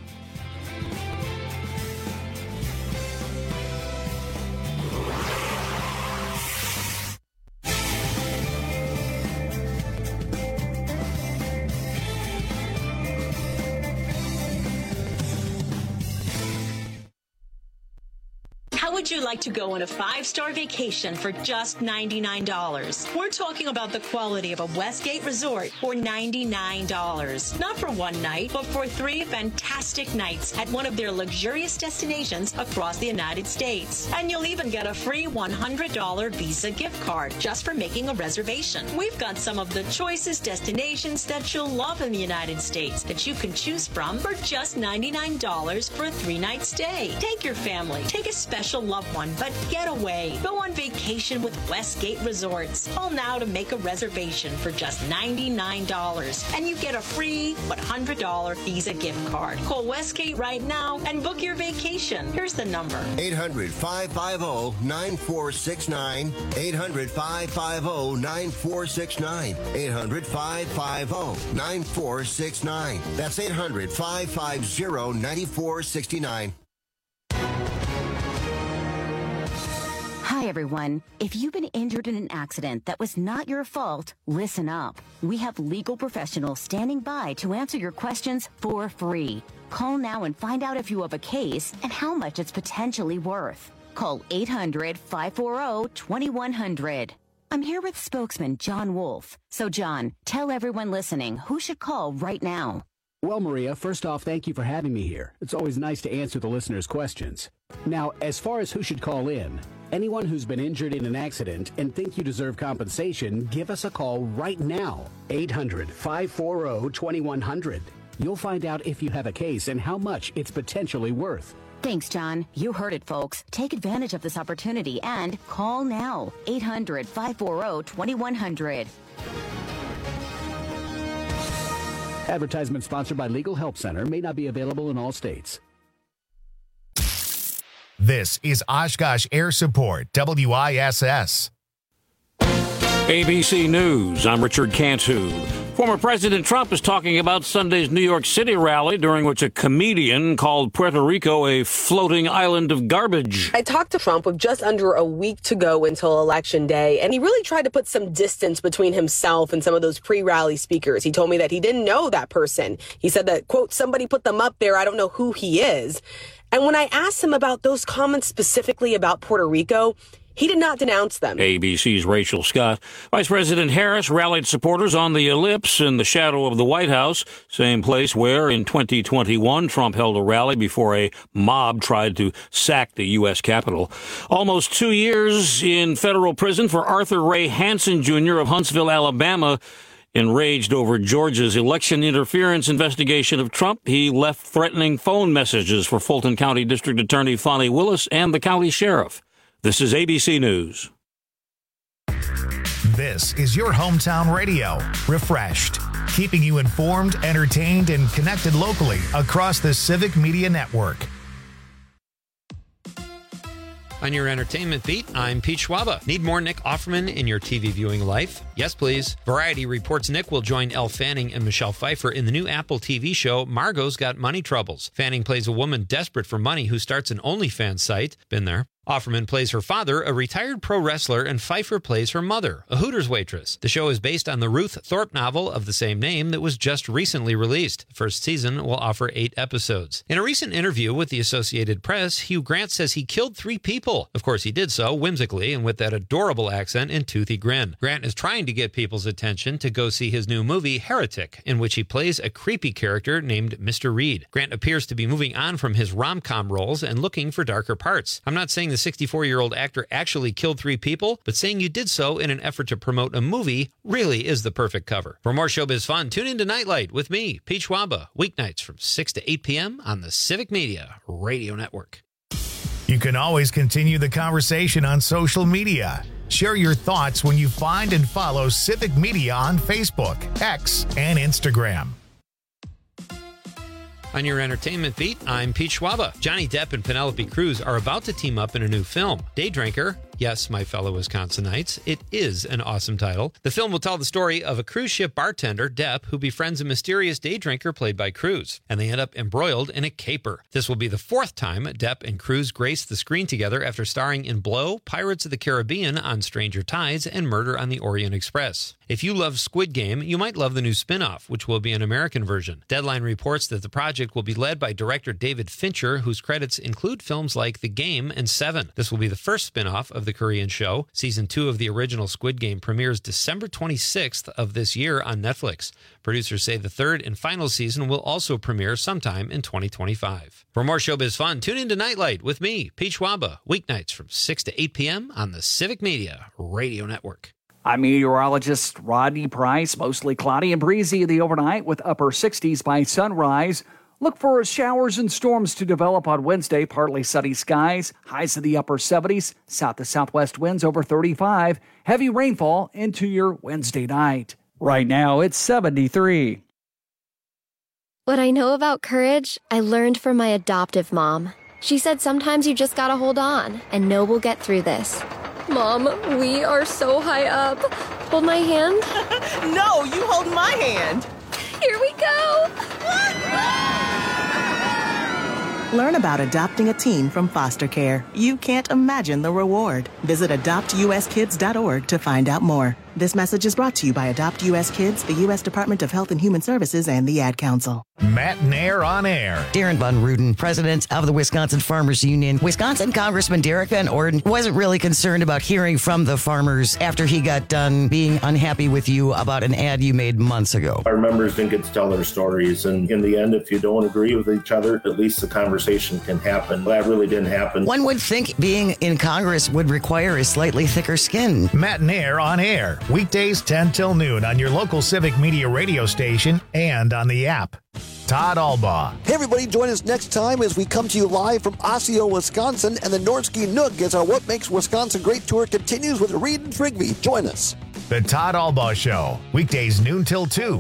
Would you like to go on a five-star vacation for just ninety-nine dollars? We're talking about the quality of a Westgate resort for ninety-nine dollars. Not for one night, but for three fantastic nights at one of their luxurious destinations across the United States. And you'll even get a free one hundred dollars Visa gift card just for making a reservation. We've got some of the choicest destinations that you'll love in the United States that you can choose from for just ninety-nine dollars for a three-night stay. Take your family. Take a special loved one, but get away. Go on vacation with Westgate Resorts. Call now to make a reservation for just ninety-nine dollars, and you get a free one hundred dollars Visa gift card. Call Westgate right now and book your vacation. Here's the number. eight hundred, five five zero, nine four six nine. eight hundred, five five zero, nine four six nine. eight hundred, five five zero, nine four six nine. That's eight hundred, five five zero, nine four six nine. Hi, everyone. If you've been injured in an accident that was not your fault, listen up. We have legal professionals standing by to answer your questions for free. Call now and find out if you have a case and how much it's potentially worth. Call eight hundred, five four zero, two one zero zero. I'm here with spokesman John Wolf. So, John, tell everyone listening who should call right now. Well, Maria, first off, thank you for having me here. It's always nice to answer the listeners' questions. Now, as far as who should call in, anyone who's been injured in an accident and think you deserve compensation, give us a call right now. eight hundred, five four zero, two one zero zero. You'll find out if you have a case and how much it's potentially worth. Thanks, John. You heard it, folks. Take advantage of this opportunity and call now. eight hundred, five four zero, two one zero zero. Advertisement sponsored by Legal Help Center, may not be available in all states. This is Oshkosh Air Support, W I S S. A B C News, I'm Richard Cantu. Former President Trump is talking about Sunday's New York City rally, during which a comedian called Puerto Rico a floating island of garbage. I talked to Trump with just under a week to go until Election Day, and he really tried to put some distance between himself and some of those pre-rally speakers. He told me that he didn't know that person. He said that, quote, somebody put them up there. I don't know who he is. And when I asked him about those comments specifically about Puerto Rico, he did not denounce them. A B C's Rachel Scott. Vice President Harris rallied supporters on the Ellipse in the shadow of the White House, same place where in twenty twenty-one Trump held a rally before a mob tried to sack the U S Capitol. Almost two years in federal prison for Arthur Ray Hansen, Junior of Huntsville, Alabama. Enraged over Georgia's election interference investigation of Trump, he left threatening phone messages for Fulton County District Attorney Fonnie Willis and the county sheriff. This is A B C News. This is your hometown radio, refreshed, keeping you informed, entertained, and connected locally across the Civic Media Network. On your entertainment beat, I'm Pete Schwaba. Need more Nick Offerman in your T V viewing life? Yes, please. Variety reports Nick will join Elle Fanning and Michelle Pfeiffer in the new Apple T V show Margot's Got Money Troubles. Fanning plays a woman desperate for money who starts an OnlyFans site. Been there. Offerman plays her father, a retired pro wrestler, and Pfeiffer plays her mother, a Hooters waitress. The show is based on the Ruth Thorpe novel of the same name that was just recently released. The first season will offer eight episodes. In a recent interview with the Associated Press, Hugh Grant says he killed three people. Of course, he did so whimsically and with that adorable accent and toothy grin. Grant is trying to get people's attention to go see his new movie, Heretic, in which he plays a creepy character named Mister Reed. Grant appears to be moving on from his rom-com roles and looking for darker parts. I'm not saying the sixty-four-year-old actor actually killed three people, but saying you did so in an effort to promote a movie really is the perfect cover. For more showbiz fun, tune into Nightlight with me, Pete Schwaba, weeknights from six to eight p.m. on the Civic Media Radio Network. You can always continue the conversation on social media. Share your thoughts when you find and follow Civic Media on Facebook, X, and Instagram. On your entertainment beat, I'm Pete Schwaba. Johnny Depp and Penelope Cruz are about to team up in a new film, Day Drinker. Yes, my fellow Wisconsinites, it is an awesome title. The film will tell the story of a cruise ship bartender, Depp, who befriends a mysterious day drinker played by Cruz, and they end up embroiled in a caper. This will be the fourth time Depp and Cruz grace the screen together after starring in Blow, Pirates of the Caribbean on Stranger Tides, and Murder on the Orient Express. If you love Squid Game, you might love the new spin-off, which will be an American version. Deadline reports that the project will be led by director David Fincher, whose credits include films like The Game and Seven. This will be the first spin-off of the Korean show. Season two of the original Squid Game premieres December twenty-sixth of this year on Netflix. Producers say the third and final season will also premiere sometime in twenty twenty-five. For more showbiz fun, tune into Nightlight with me, Pete Schwaba, weeknights from six to eight p.m. on the Civic Media Radio Network. I'm meteorologist Rodney Price. Mostly cloudy and breezy in the overnight with upper sixties by sunrise. Look for showers and storms to develop on Wednesday. Partly sunny skies, highs in the upper seventies, south to southwest winds over thirty-five. Heavy rainfall into your Wednesday night. Right now, it's seventy-three. What I know about courage, I learned from my adoptive mom. She said sometimes you just gotta hold on and know we'll get through this. Mom, we are so high up. Hold my hand. No, you hold my hand. Here we go. Learn about adopting a teen from foster care. You can't imagine the reward. Visit adopt u s kids dot org to find out more. This message is brought to you by Adopt U S Kids, the U S Department of Health and Human Services, and the Ad Council. Matt Nair on air. Darren Von Ruden, president of the Wisconsin Farmers Union. Wisconsin Congressman Derek Van Orden wasn't really concerned about hearing from the farmers after he got done being unhappy with you about an ad you made months ago. Our members didn't get to tell their stories, and in the end, if you don't agree with each other, at least the conversation can happen. That really didn't happen. One would think being in Congress would require a slightly thicker skin. Matt Nair on air. Weekdays ten till noon on your local Civic Media radio station and on the app. Todd Albaugh. Hey everybody, join us next time as we come to you live from Osseo, Wisconsin, and the Nordsky Nook as our What Makes Wisconsin Great tour continues with Reed and Trigby. Join us. The Todd Albaugh Show. Weekdays noon till two.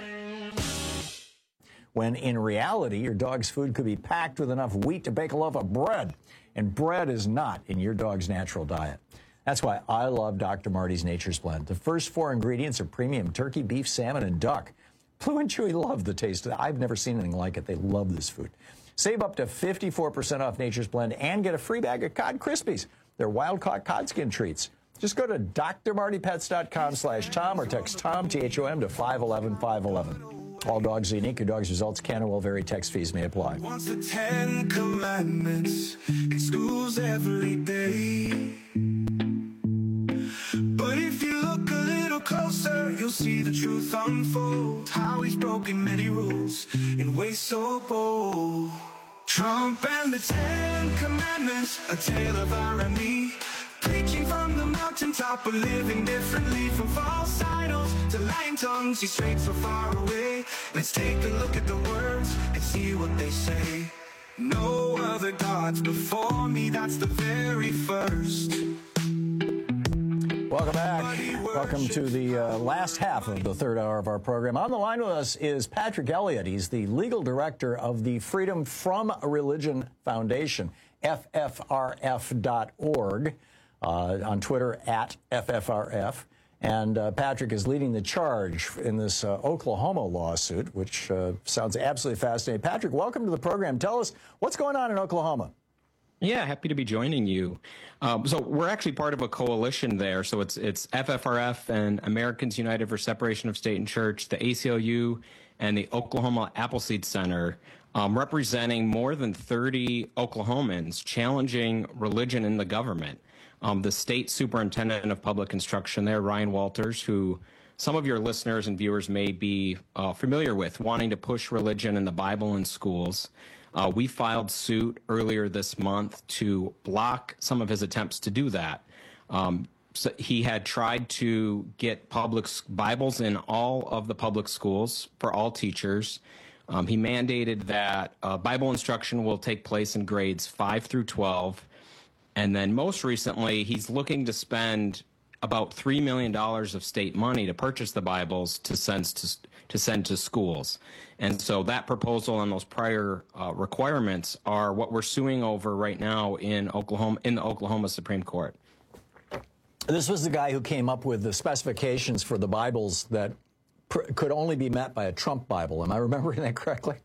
When in reality, your dog's food could be packed with enough wheat to bake a loaf of bread, and bread is not in your dog's natural diet. That's why I love Doctor Marty's Nature's Blend. The first four ingredients are premium turkey, beef, salmon, and duck. Blue and Chewy love the taste of it. I've never seen anything like it. They love this food. Save up to fifty-four percent off Nature's Blend and get a free bag of Cod Krispies. They're wild-caught cod skin treats. Just go to D R Marty Pets dot com slash Tom or text Tom, T H O M, to five one one five one one. All dogs are unique. Your dog's results can and will vary. Text fees may apply. Wants the Ten Commandments in schools every day. But if you look a little closer, you'll see the truth unfold. How he's broken many rules in ways so bold. Trump and the Ten Commandments, a tale of irony. Preaching from the mountaintop, but living differently. From false idols to lying tongues, he's straight so far away. Let's take a look at the words and see what they say. No other gods before me, that's the very first. Welcome back. Welcome to the uh, last half of the third hour of our program. On the line with us is Patrick Elliott. He's the legal director of the Freedom From Religion Foundation, F F R F dot org, uh, on Twitter at F F R F. And uh, Patrick is leading the charge in this uh, Oklahoma lawsuit, which uh, sounds absolutely fascinating. Patrick, welcome to the program. Tell us what's going on in Oklahoma. Yeah, happy to be joining you. Um, so we're actually part of a coalition there. So it's it's F F R F and Americans United for Separation of State and Church, the A C L U, and the Oklahoma Appleseed Center, um, representing more than thirty Oklahomans challenging religion in the government. Um, the state superintendent of public instruction there, Ryan Walters, who some of your listeners and viewers may be uh, familiar with, wanting to push religion and the Bible in schools. Uh, we filed suit earlier this month to block some of his attempts to do that. Um, so he had tried to get public Bibles in all of the public schools for all teachers. Um, he mandated that uh, Bible instruction will take place in grades five through twelve. And then most recently, he's looking to spend about three million dollars of state money to purchase the Bibles to send to, to send to schools. And so that proposal and those prior uh, requirements are what we're suing over right now in Oklahoma, in the Oklahoma Supreme Court. This was the guy who came up with the specifications for the Bibles that pr- could only be met by a Trump Bible. Am I remembering that correctly?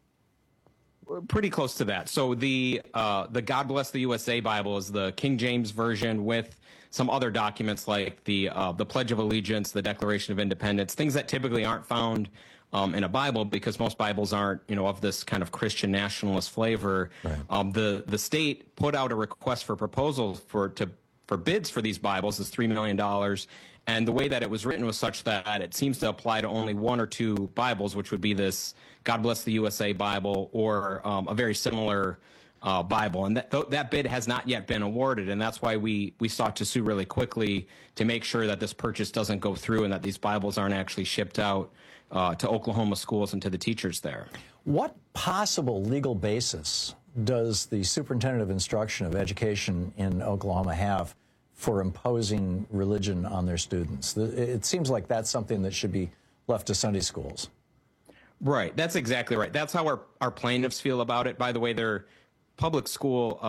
Pretty close to that. So the uh, the God Bless the U S A Bible is the King James version with some other documents like the uh, the Pledge of Allegiance, the Declaration of Independence, things that typically aren't found um, in a Bible because most Bibles aren't, you know, of this kind of Christian nationalist flavor. Right. Um, the the state put out a request for proposals for to for bids for these Bibles is three million dollars. And the way that it was written was such that it seems to apply to only one or two Bibles, which would be this God Bless the U S A Bible or um, a very similar uh, Bible. And that, th- that bid has not yet been awarded. And that's why we, we sought to sue really quickly to make sure that this purchase doesn't go through and that these Bibles aren't actually shipped out uh, to Oklahoma schools and to the teachers there. What possible legal basis does the Superintendent of Instruction of Education in Oklahoma have for imposing religion on their students? It seems like that's something that should be left to Sunday schools. Right. That's exactly right. That's how our, our plaintiffs feel about it. By the way, their public school um,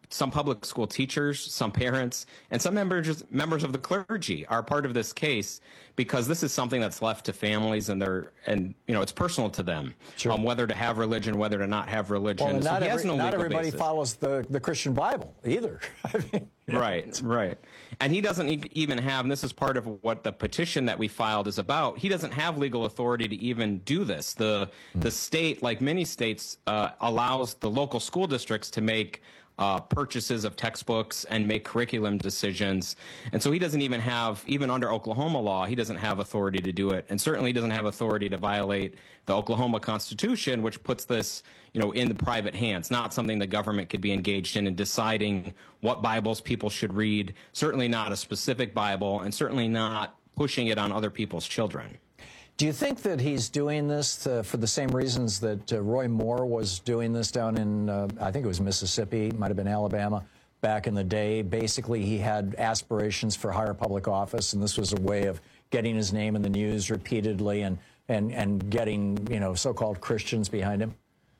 some public school teachers, some parents, and some members members of the clergy are part of this case because this is something that's left to families, and they're and you know it's personal to them, sure. um, whether to have religion, whether to not have religion. Well, and so not, he has every, no not legal everybody basis. follows the, the Christian Bible either. I mean, yeah. Right, right. And he doesn't even have, and this is part of what the petition that we filed is about, he doesn't have legal authority to even do this. The mm. the state, like many states, uh, allows the local school districts to make uh, purchases of textbooks and make curriculum decisions. And so he doesn't even have, even under Oklahoma law, he doesn't have authority to do it. And certainly doesn't have authority to violate the Oklahoma Constitution, which puts this, you know, in the private hands, not something the government could be engaged in in deciding what Bibles people should read, certainly not a specific Bible, and certainly not pushing it on other people's children. Do you think that he's doing this to, for the same reasons that uh, Roy Moore was doing this down in, uh, I think it was Mississippi, might have been Alabama, back in the day? Basically, he had aspirations for higher public office, and this was a way of getting his name in the news repeatedly and, and, and getting, you know, so-called Christians behind him?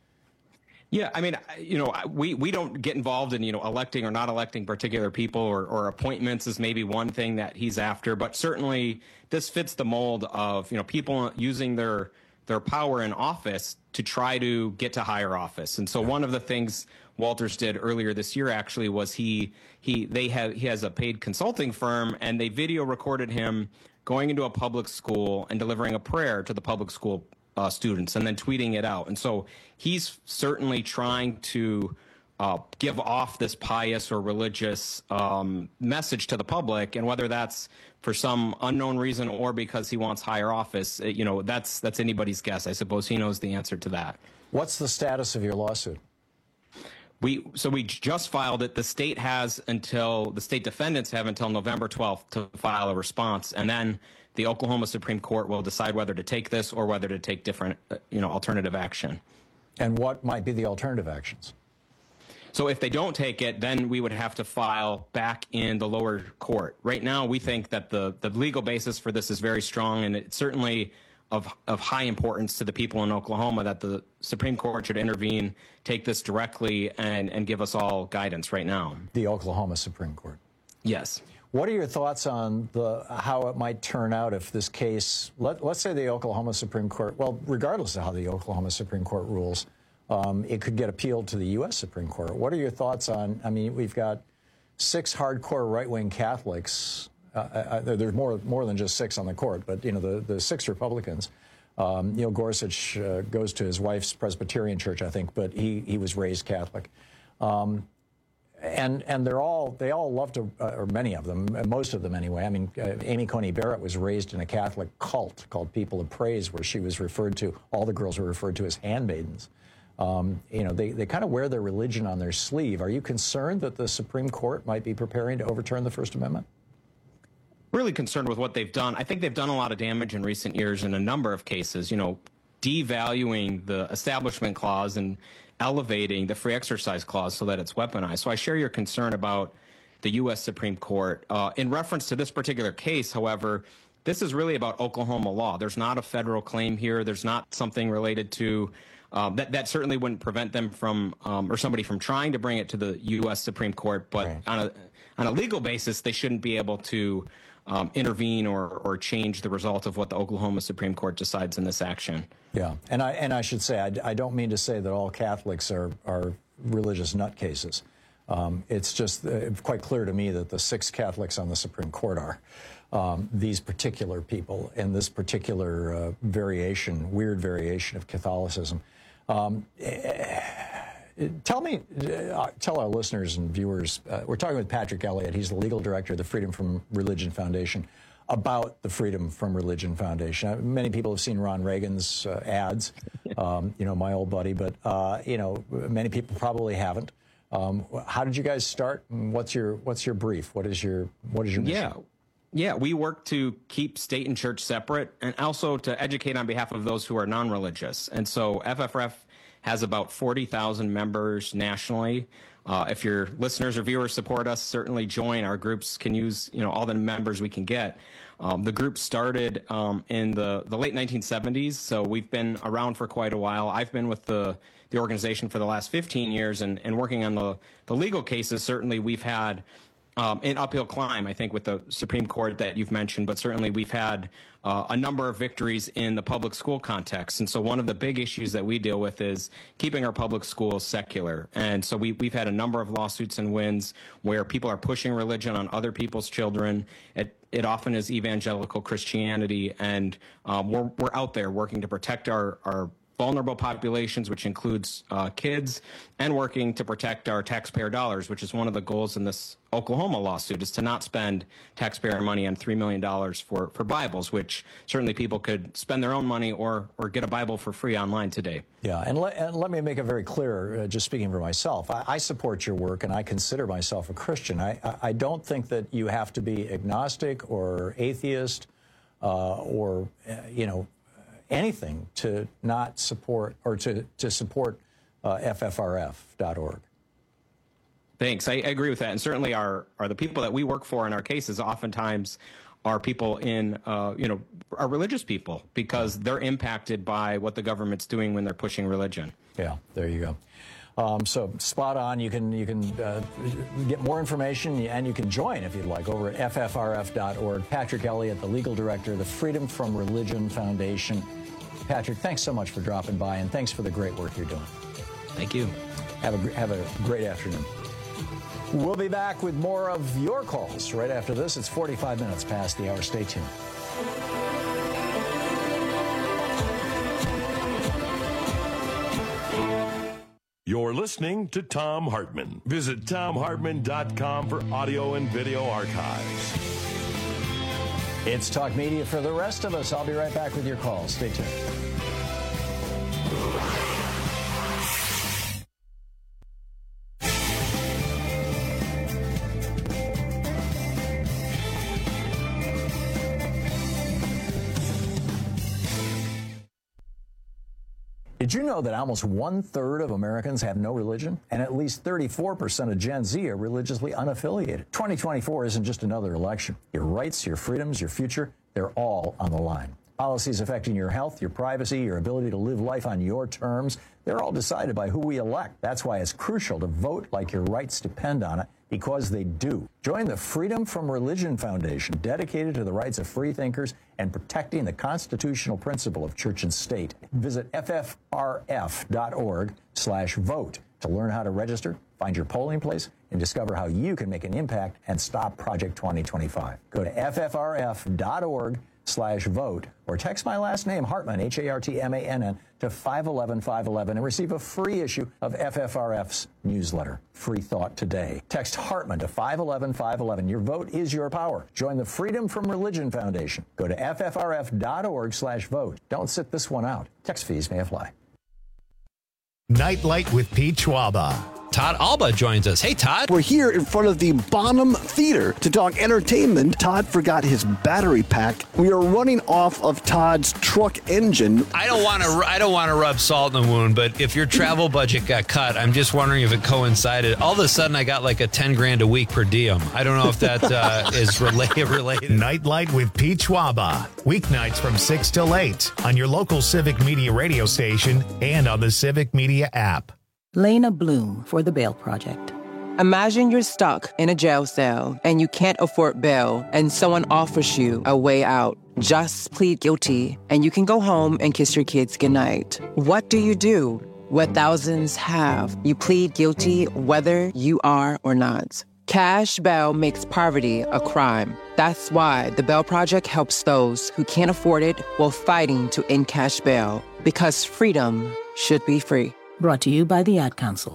Yeah, I mean, you know, we, we don't get involved in, you know, electing or not electing particular people, or, or appointments is maybe one thing that he's after. But certainly this fits the mold of, you know, people using their their power in office to try to get to higher office. And so one of the things Walters did earlier this year actually was he he they have he has a paid consulting firm, and they video recorded him going into a public school and delivering a prayer to the public school Uh, students, and then tweeting it out. And so he's certainly trying to uh, give off this pious or religious um, message to the public, and whether that's for some unknown reason or because he wants higher office, you know, that's that's anybody's guess. I suppose he knows the answer to that. What's the status of your lawsuit? We so we just filed it. The state has until the state defendants have until November twelfth to file a response, and then the Oklahoma Supreme Court will decide whether to take this or whether to take different, uh, you know, alternative action. And what might be the alternative actions? So if they don't take it, then we would have to file back in the lower court. Right now, we think that the, the legal basis for this is very strong, and it's certainly of, of high importance to the people in Oklahoma that the Supreme Court should intervene, take this directly, and, and give us all guidance right now. The Oklahoma Supreme Court? Yes. What are your thoughts on the how it might turn out if this case, let, let's say the Oklahoma Supreme Court, well, regardless of how the Oklahoma Supreme Court rules, um, it could get appealed to the U S Supreme Court. What are your thoughts on, I mean, we've got six hardcore right-wing Catholics. Uh, uh, there's more more than just six on the court, but, you know, the, the six Republicans. Um, Neil Gorsuch uh, goes to his wife's Presbyterian church, I think, but he, he was raised Catholic. Um, And and they're all they all love to, uh, or many of them, most of them anyway. I mean, uh, Amy Coney Barrett was raised in a Catholic cult called People of Praise, where she was referred to. All the girls were referred to as handmaidens. Um, you know, they they kind of wear their religion on their sleeve. Are you concerned that the Supreme Court might be preparing to overturn the First Amendment? Really concerned with what they've done. I think they've done a lot of damage in recent years in a number of cases. You know, devaluing the Establishment Clause and elevating the Free Exercise Clause so that it's weaponized. So I share your concern about the U S Supreme Court. Uh, in reference to this particular case, however, this is really about Oklahoma law. There's not a federal claim here. There's not something related to um, that. That certainly wouldn't prevent them from um, or somebody from trying to bring it to the U S Supreme Court. But right. on a on a legal basis, they shouldn't be able to um, intervene or or change the result of what the Oklahoma Supreme Court decides in this action. Yeah, and I and I should say I, I don't mean to say that all Catholics are are religious nutcases. Um, it's just uh, quite clear to me that the six Catholics on the Supreme Court are um, these particular people and this particular uh, variation, weird variation of Catholicism. Um, tell me, uh, tell our listeners and viewers. Uh, we're talking with Patrick Elliott. He's the legal director of the Freedom from Religion Foundation. About the Freedom from Religion Foundation. Uh, many people have seen Ron Reagan's uh, ads, um, you know, my old buddy, but, uh, you know, many people probably haven't. Um, how did you guys start? And what's your what's your brief? What is your what is your mission? Yeah. Yeah, we work to keep state and church separate, and also to educate on behalf of those who are non-religious. And so F F R F has about forty thousand members nationally. Uh, if your listeners or viewers support us, certainly join. Our groups can use, you know, all the members we can get. Um, the group started um, in the, the late nineteen seventies, so we've been around for quite a while. I've been with the, the organization for the last fifteen years, and, and working on the, the legal cases. Certainly we've had um, an uphill climb, I think, with the Supreme Court that you've mentioned, but certainly we've had uh, a number of victories in the public school context. And so one of the big issues that we deal with is keeping our public schools secular. And so we, we've had a number of lawsuits and wins where people are pushing religion on other people's children. It, it often is evangelical Christianity, and um, we're, we're out there working to protect our, our vulnerable populations, which includes uh, kids, and working to protect our taxpayer dollars, which is one of the goals in this Oklahoma lawsuit, is to not spend taxpayer money on three million dollars for, for Bibles, which certainly people could spend their own money or, or get a Bible for free online today. Yeah, and, le and let me make it very clear, uh, just speaking for myself, I, I support your work, and I consider myself a Christian. I, I, I don't think that you have to be agnostic or atheist uh, or, uh, you know, anything to not support or to, to support uh, F F R F dot org. Thanks. I, I agree with that. And certainly our, are the people that we work for in our cases oftentimes are people in, uh, you know, are religious people, because they're impacted by what the government's doing when they're pushing religion. Yeah, there you go. Um, so spot on. You can you can uh, get more information, and you can join if you'd like over at F F R F dot org. Patrick Elliott, the legal director of the Freedom from Religion Foundation. Patrick, thanks so much for dropping by, and thanks for the great work you're doing. Thank you. Have a have a great afternoon. We'll be back with more of your calls right after this. It's forty-five minutes past the hour. Stay tuned. You're listening to Thom Hartmann. Visit Thom Hartmann dot com for audio and video archives. It's Talk Media for the rest of us. I'll be right back with your calls. Stay tuned. Did you know that almost one-third of Americans have no religion? And at least thirty-four percent of Gen Z are religiously unaffiliated. twenty twenty-four isn't just another election. Your rights, your freedoms, your future, they're all on the line. Policies affecting your health, your privacy, your ability to live life on your terms, they're all decided by who we elect. That's why it's crucial to vote like your rights depend on it, because they do. Join the Freedom from Religion Foundation, dedicated to the rights of free thinkers and protecting the constitutional principle of church and state. Visit F F R F dot org slash vote to learn how to register, find your polling place, and discover how you can make an impact and stop Project twenty twenty-five. Go to F F R F dot org slash vote or text my last name, Hartmann, H A R T M A N N, to five one one five one one and receive a free issue of F F R F's newsletter, Free Thought Today. Text Hartmann to five one one five one one. Your vote is your power. Join the Freedom from Religion Foundation. Go to F F R F dot org slash vote. Don't sit this one out. Text fees may apply. Nightlight with Pete Schwaba. Todd Alba joins us. Hey, Todd. We're here in front of the Bonham Theater to talk entertainment. Todd forgot his battery pack. We are running off of Todd's truck engine. I don't want to. I don't want to rub salt in the wound, but if your travel budget got cut, I'm just wondering if it coincided. All of a sudden, I got like a ten grand a week per diem. I don't know if that uh, is related. Related. Nightlight with Pete Schwaba. Weeknights from six till eight on your local Civic Media radio station and on the Civic Media app. Lena Bloom for the Bail Project. Imagine you're stuck in a jail cell and you can't afford bail and someone offers you a way out. Just plead guilty and you can go home and kiss your kids goodnight. What do you do? What thousands have. You plead guilty whether you are or not. Cash bail makes poverty a crime. That's why the Bail Project helps those who can't afford it while fighting to end cash bail. Because freedom should be free. Brought to you by the Ad Council.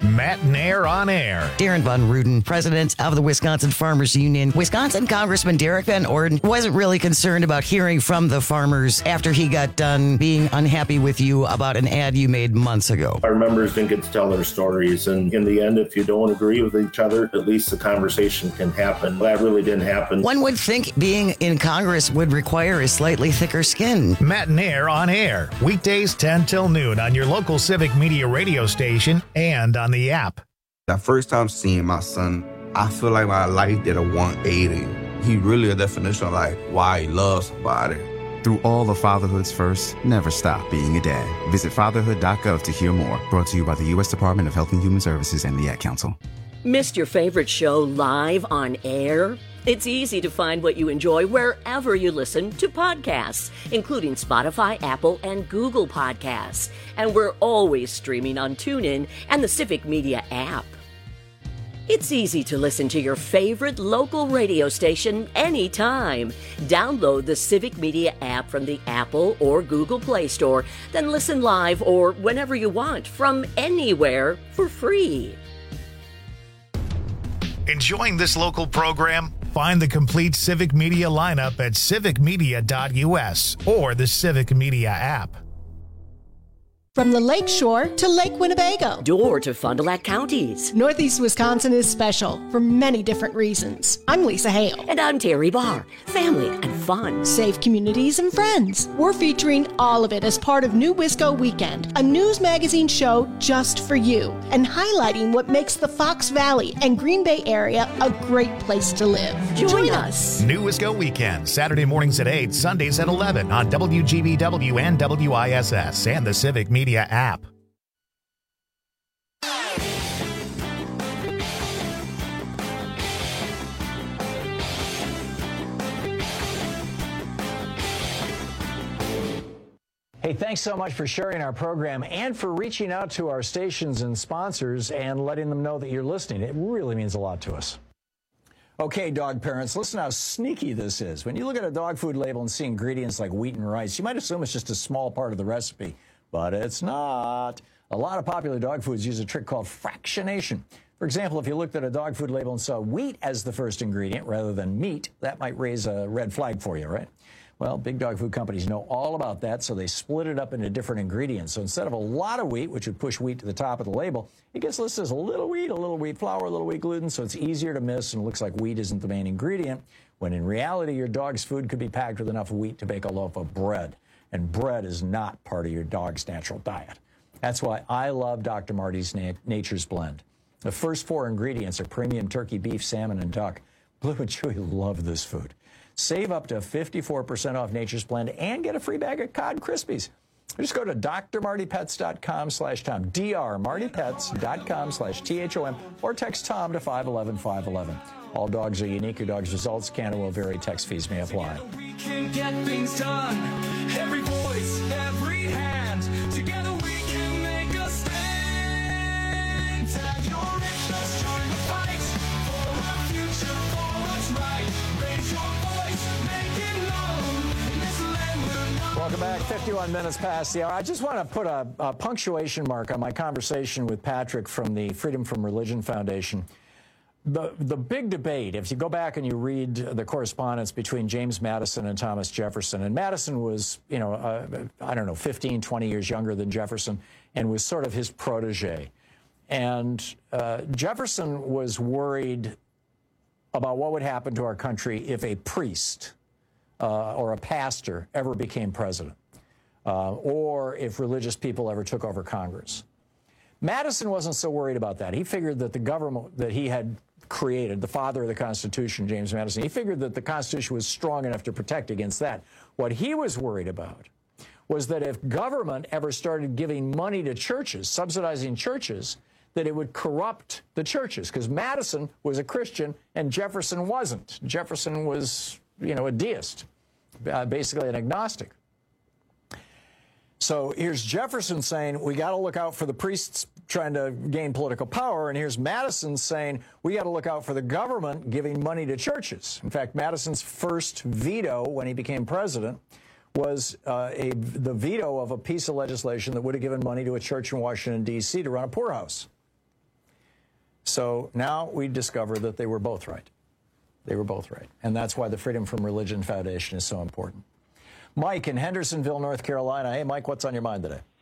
Matt Nair on air. Darren Von Ruden, president of the Wisconsin Farmers Union. Wisconsin Congressman Derek Van Orden wasn't really concerned about hearing from the farmers after he got done being unhappy with you about an ad you made months ago. Our members didn't get to tell their stories, and in the end, if you don't agree with each other, at least the conversation can happen. That really didn't happen. One would think being in Congress would require a slightly thicker skin. Matt Nair on air, weekdays ten till noon on your local Civic Media radio station and on the app. The first time seeing my son, I feel like my life did a one eighty. He really a definition of like why he loves somebody. Through all of fatherhood's first, never stop being a dad. Visit fatherhood dot gov to hear more. Brought to you by the U S Department of Health and Human Services and the Ad Council. Missed your favorite show live on air? It's easy to find what you enjoy wherever you listen to podcasts, including Spotify, Apple, and Google Podcasts. And we're always streaming on TuneIn and the Civic Media app. It's easy to listen to your favorite local radio station anytime. Download the Civic Media app from the Apple or Google Play Store, then listen live or whenever you want from anywhere for free. Enjoying this local program? Find the complete Civic Media lineup at civic media dot u s or the Civic Media app. From the Lake Shore to Lake Winnebago. Door to Fond du Lac counties. Northeast Wisconsin is special for many different reasons. I'm Lisa Hale. And I'm Terry Barr. Family and fun. Safe communities and friends. We're featuring all of it as part of New Wisco Weekend, a news magazine show just for you, and highlighting what makes the Fox Valley and Green Bay area a great place to live. Join, Join us. New Wisco Weekend, Saturday mornings at eight, Sundays at eleven on W G B W and W I S S and the Civic Media Media app. Hey, thanks so much for sharing our program and for reaching out to our stations and sponsors and letting them know that you're listening. It really means a lot to us. Okay, dog parents, listen how sneaky this is. When you look at a dog food label and see ingredients like wheat and rice, you might assume it's just a small part of the recipe. But it's not. A lot of popular dog foods use a trick called fractionation. For example, if you looked at a dog food label and saw wheat as the first ingredient rather than meat, that might raise a red flag for you, right? Well, big dog food companies know all about that, so they split it up into different ingredients. So instead of a lot of wheat, which would push wheat to the top of the label, it gets listed as a little wheat, a little wheat flour, a little wheat gluten, so it's easier to miss and it looks like wheat isn't the main ingredient, when in reality, your dog's food could be packed with enough wheat to bake a loaf of bread. And bread is not part of your dog's natural diet. That's why I love Doctor Marty's Na- Nature's Blend. The first four ingredients are premium turkey, beef, salmon, and duck. Blue and Chewy love this food. Save up to fifty-four percent off Nature's Blend and get a free bag of Cod Krispies. Just go to d r marty pets dot com slash Tom, d r marty pets dot com slash T H O M, or text Tom to five one one, five one one. All dogs are unique. Your dog's results can and will vary. Text fees may apply. We can get things done. Every voice, every hand. Together we can make a stand. Tag your interest, join the fight. For our future, for what's right. Raise your voice, make it known. This land will know. Welcome back. fifty-one minutes past the hour. I just want to put a, a punctuation mark on my conversation with Patrick from the Freedom from Religion Foundation. The, the big debate, if you go back and you read the correspondence between James Madison and Thomas Jefferson, and Madison was, you know, uh, I don't know, fifteen, twenty years younger than Jefferson, and was sort of his protege. And uh, Jefferson was worried about what would happen to our country if a priest uh, or a pastor ever became president, uh, or if religious people ever took over Congress. Madison wasn't so worried about that. He figured that the government that he had created, the father of the Constitution, James Madison, he figured that the Constitution was strong enough to protect against that. What he was worried about was that if government ever started giving money to churches, subsidizing churches, that it would corrupt the churches, because Madison was a Christian and Jefferson wasn't. Jefferson was, you know, a deist, uh, basically an agnostic. So here's Jefferson saying, we got to look out for the priests trying to gain political power. And here's Madison saying, we got to look out for the government giving money to churches. In fact, Madison's first veto when he became president was uh, a, the veto of a piece of legislation that would have given money to a church in Washington, D C to run a poorhouse. So now we discover that they were both right. They were both right. And that's why the Freedom from Religion Foundation is so important. Mike in Hendersonville, North Carolina. Hey, Mike, what's on your mind today?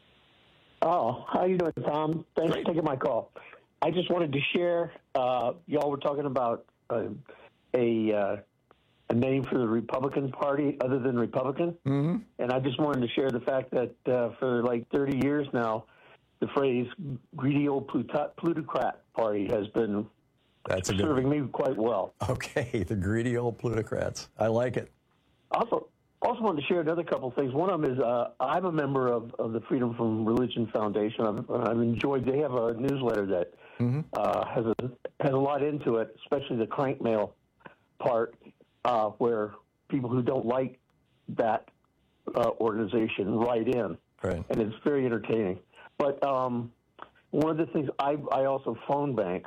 Oh, how you doing, Tom? Thanks Great. for taking my call. I just wanted to share, uh, y'all were talking about uh, a, uh, a name for the Republican Party other than Republican. Mm-hmm. And I just wanted to share the fact that uh, for like thirty years now, the phrase greedy old Pluto- plutocrat party has been That's a serving me quite well. Okay, the greedy old plutocrats. I like it. Also, also wanted to share another couple of things. One of them is uh, I'm a member of, of the Freedom from Religion Foundation. I've, I've enjoyed. They have a newsletter that mm-hmm. uh, has a has a lot into it, especially the crank mail part, uh, where people who don't like that uh, organization write in, right. and it's very entertaining. But um, one of the things I I also phone bank.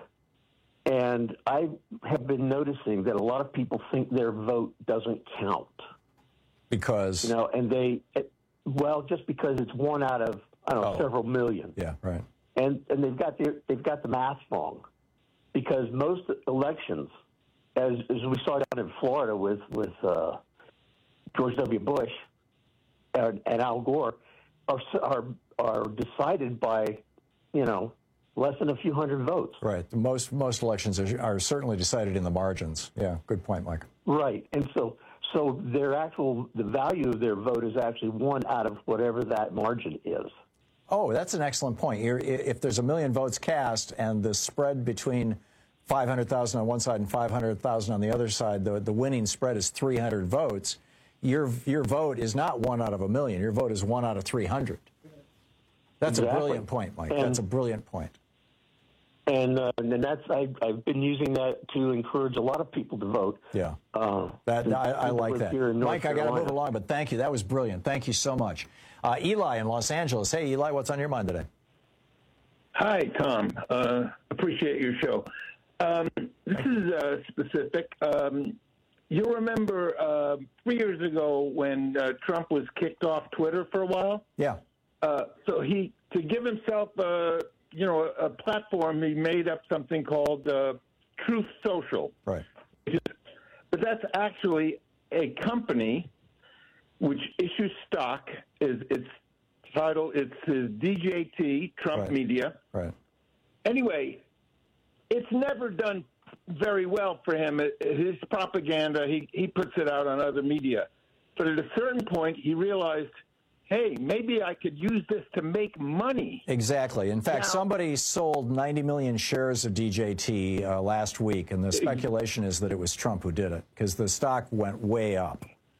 And I have been noticing that a lot of people think their vote doesn't count. Because? You know, and they, it, well, just because it's one out of, I don't know, oh. several million. Yeah, right. And and they've got the, they've got the math wrong. Because most elections, as, as we saw down in Florida with, with uh, George W. Bush and, and Al Gore, are, are, are decided by, you know, less than a few hundred votes. Right. Most most elections are, are certainly decided in the margins. Yeah, good point, Mike. Right. And so so their actual, the value of their vote is actually one out of whatever that margin is. Oh, that's an excellent point. You're, if there's a million votes cast and the spread between five hundred thousand on one side and five hundred thousand on the other side, the, the winning spread is three hundred votes, your, your vote is not one out of a million. Your vote is one out of three hundred. That's exactly. a brilliant point, Mike. And that's a brilliant point. And uh, and that's I, I've been using that to encourage a lot of people to vote. Yeah, uh, that I, I like that, Mike. I got to move along, but thank you. That was brilliant. Thank you so much, uh, Eli in Los Angeles. Hey, Eli, what's on your mind today? Hi, Tom. Uh, appreciate your show. Um, this is uh, specific. Um, you'll remember uh, three years ago when uh, Trump was kicked off Twitter for a while. Yeah. Uh, so he to give himself a you know, a, a platform, he made up something called uh, Truth Social. Right. But that's actually a company which issues stock. Is its title? It's his D J T, Trump right. Media. Right. Anyway, it's never done very well for him. His propaganda, he, he puts it out on other media. But at a certain point, he realized, hey, maybe I could use this to make money. Exactly. In fact, now, somebody sold ninety million shares of D J T uh, last week, and the speculation is that it was Trump who did it because the stock went way up.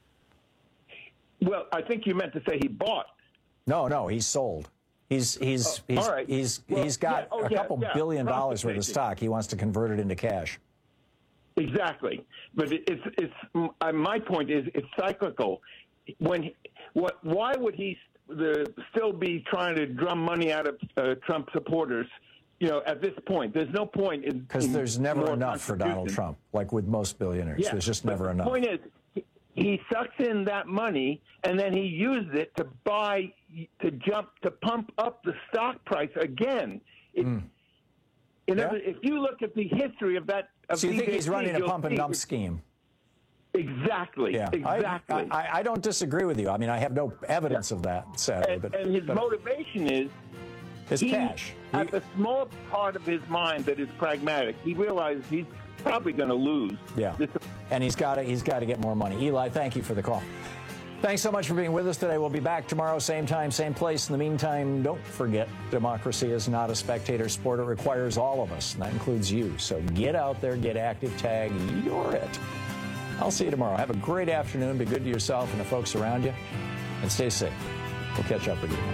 Well, I think you meant to say he bought. No, no, he sold. He's he's uh, he's all right. he's well, he's got yeah, oh, a yeah, couple yeah. billion dollars worth of stock. He wants to convert it into cash. Exactly, but it, it's it's uh, my point is it's cyclical. When he, what? Why would he the, still be trying to drum money out of uh, Trump supporters? You know, at this point, there's no point in because there's never enough for Donald Trump. Like with most billionaires, yeah, there's just never the enough. The point is, he sucks in that money and then he used it to buy, to jump, to pump up the stock price again. It, mm. in yeah. other, if you look at the history of that, of so you D J T, think he's running a pump and dump it, scheme? Exactly. Yeah. Exactly. I, I, I don't disagree with you. I mean, I have no evidence yeah. of that, sadly. And, but, and his but motivation is his he, cash. At the small part of his mind that is pragmatic, he realizes he's probably going to lose. Yeah. This, and he's got to he's got to get more money. Eli, thank you for the call. Thanks so much for being with us today. We'll be back tomorrow, same time, same place. In the meantime, don't forget, democracy is not a spectator sport. It requires all of us, and that includes you. So get out there, get active, tag, you're it. I'll see you tomorrow. Have a great afternoon. Be good to yourself and the folks around you, and stay safe. We'll catch up with you.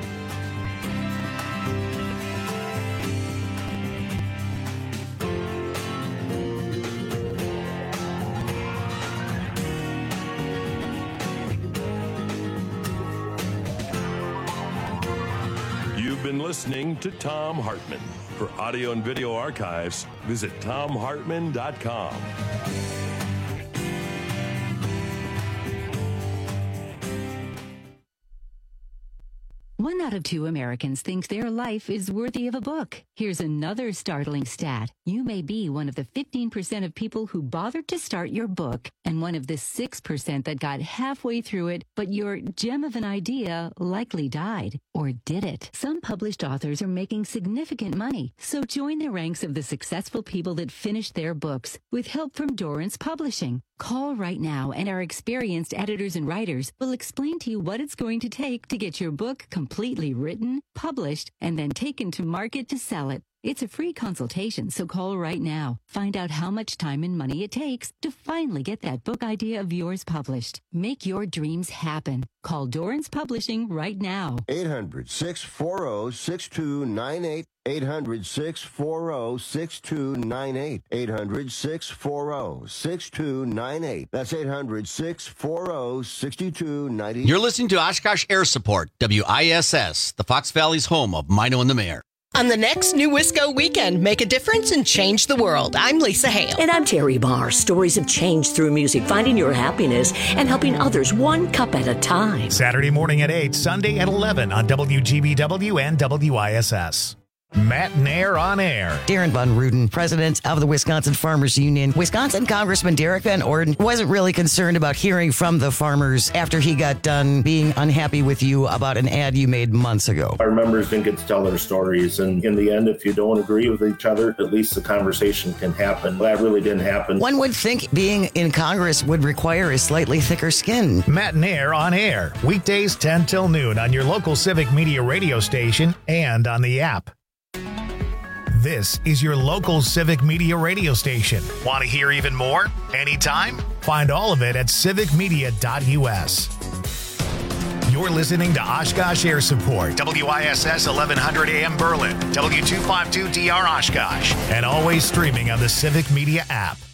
You've been listening to Thom Hartmann. For audio and video archives, visit thom hartmann dot com. One out of two Americans think their life is worthy of a book. Here's another startling stat. You may be one of the fifteen percent of people who bothered to start your book and one of the six percent that got halfway through it, but your gem of an idea likely died. Or did it? Some published authors are making significant money, so join the ranks of the successful people that finished their books with help from Dorrance Publishing. Call right now and our experienced editors and writers will explain to you what it's going to take to get your book completely written, published, and then taken to market to sell it. It's a free consultation, so call right now. Find out how much time and money it takes to finally get that book idea of yours published. Make your dreams happen. Call Dorrance Publishing right now. eight hundred, six four zero, six two nine eight. eight hundred, six four zero, six two nine eight. eight hundred, six four zero, six two nine eight. That's eight hundred, six four zero, six two nine eight. You're listening to Oshkosh Air Support, W I S S, the Fox Valley's home of Mino and the Mayor. On the next New Wisco weekend, make a difference and change the world. I'm Lisa Hale. And I'm Terry Barr. Stories of change through music, finding your happiness and helping others one cup at a time. Saturday morning at eight, Sunday at eleven on W G B W and W I S S. Matt Nair on air. Darren Von Ruden, president of the Wisconsin Farmers Union. Wisconsin Congressman Derek Van Orden wasn't really concerned about hearing from the farmers after he got done being unhappy with you about an ad you made months ago. Our members didn't get to tell their stories. And in the end, if you don't agree with each other, at least the conversation can happen. That really didn't happen. One would think being in Congress would require a slightly thicker skin. Matt Nair on air. Weekdays ten till noon on your local Civic Media radio station and on the app. This is your local Civic Media radio station. Want to hear even more? Anytime? Find all of it at civic media dot u s. You're listening to Oshkosh Air Support, W I S S eleven hundred A M Berlin, W two fifty-two D R Oshkosh, and always streaming on the Civic Media app.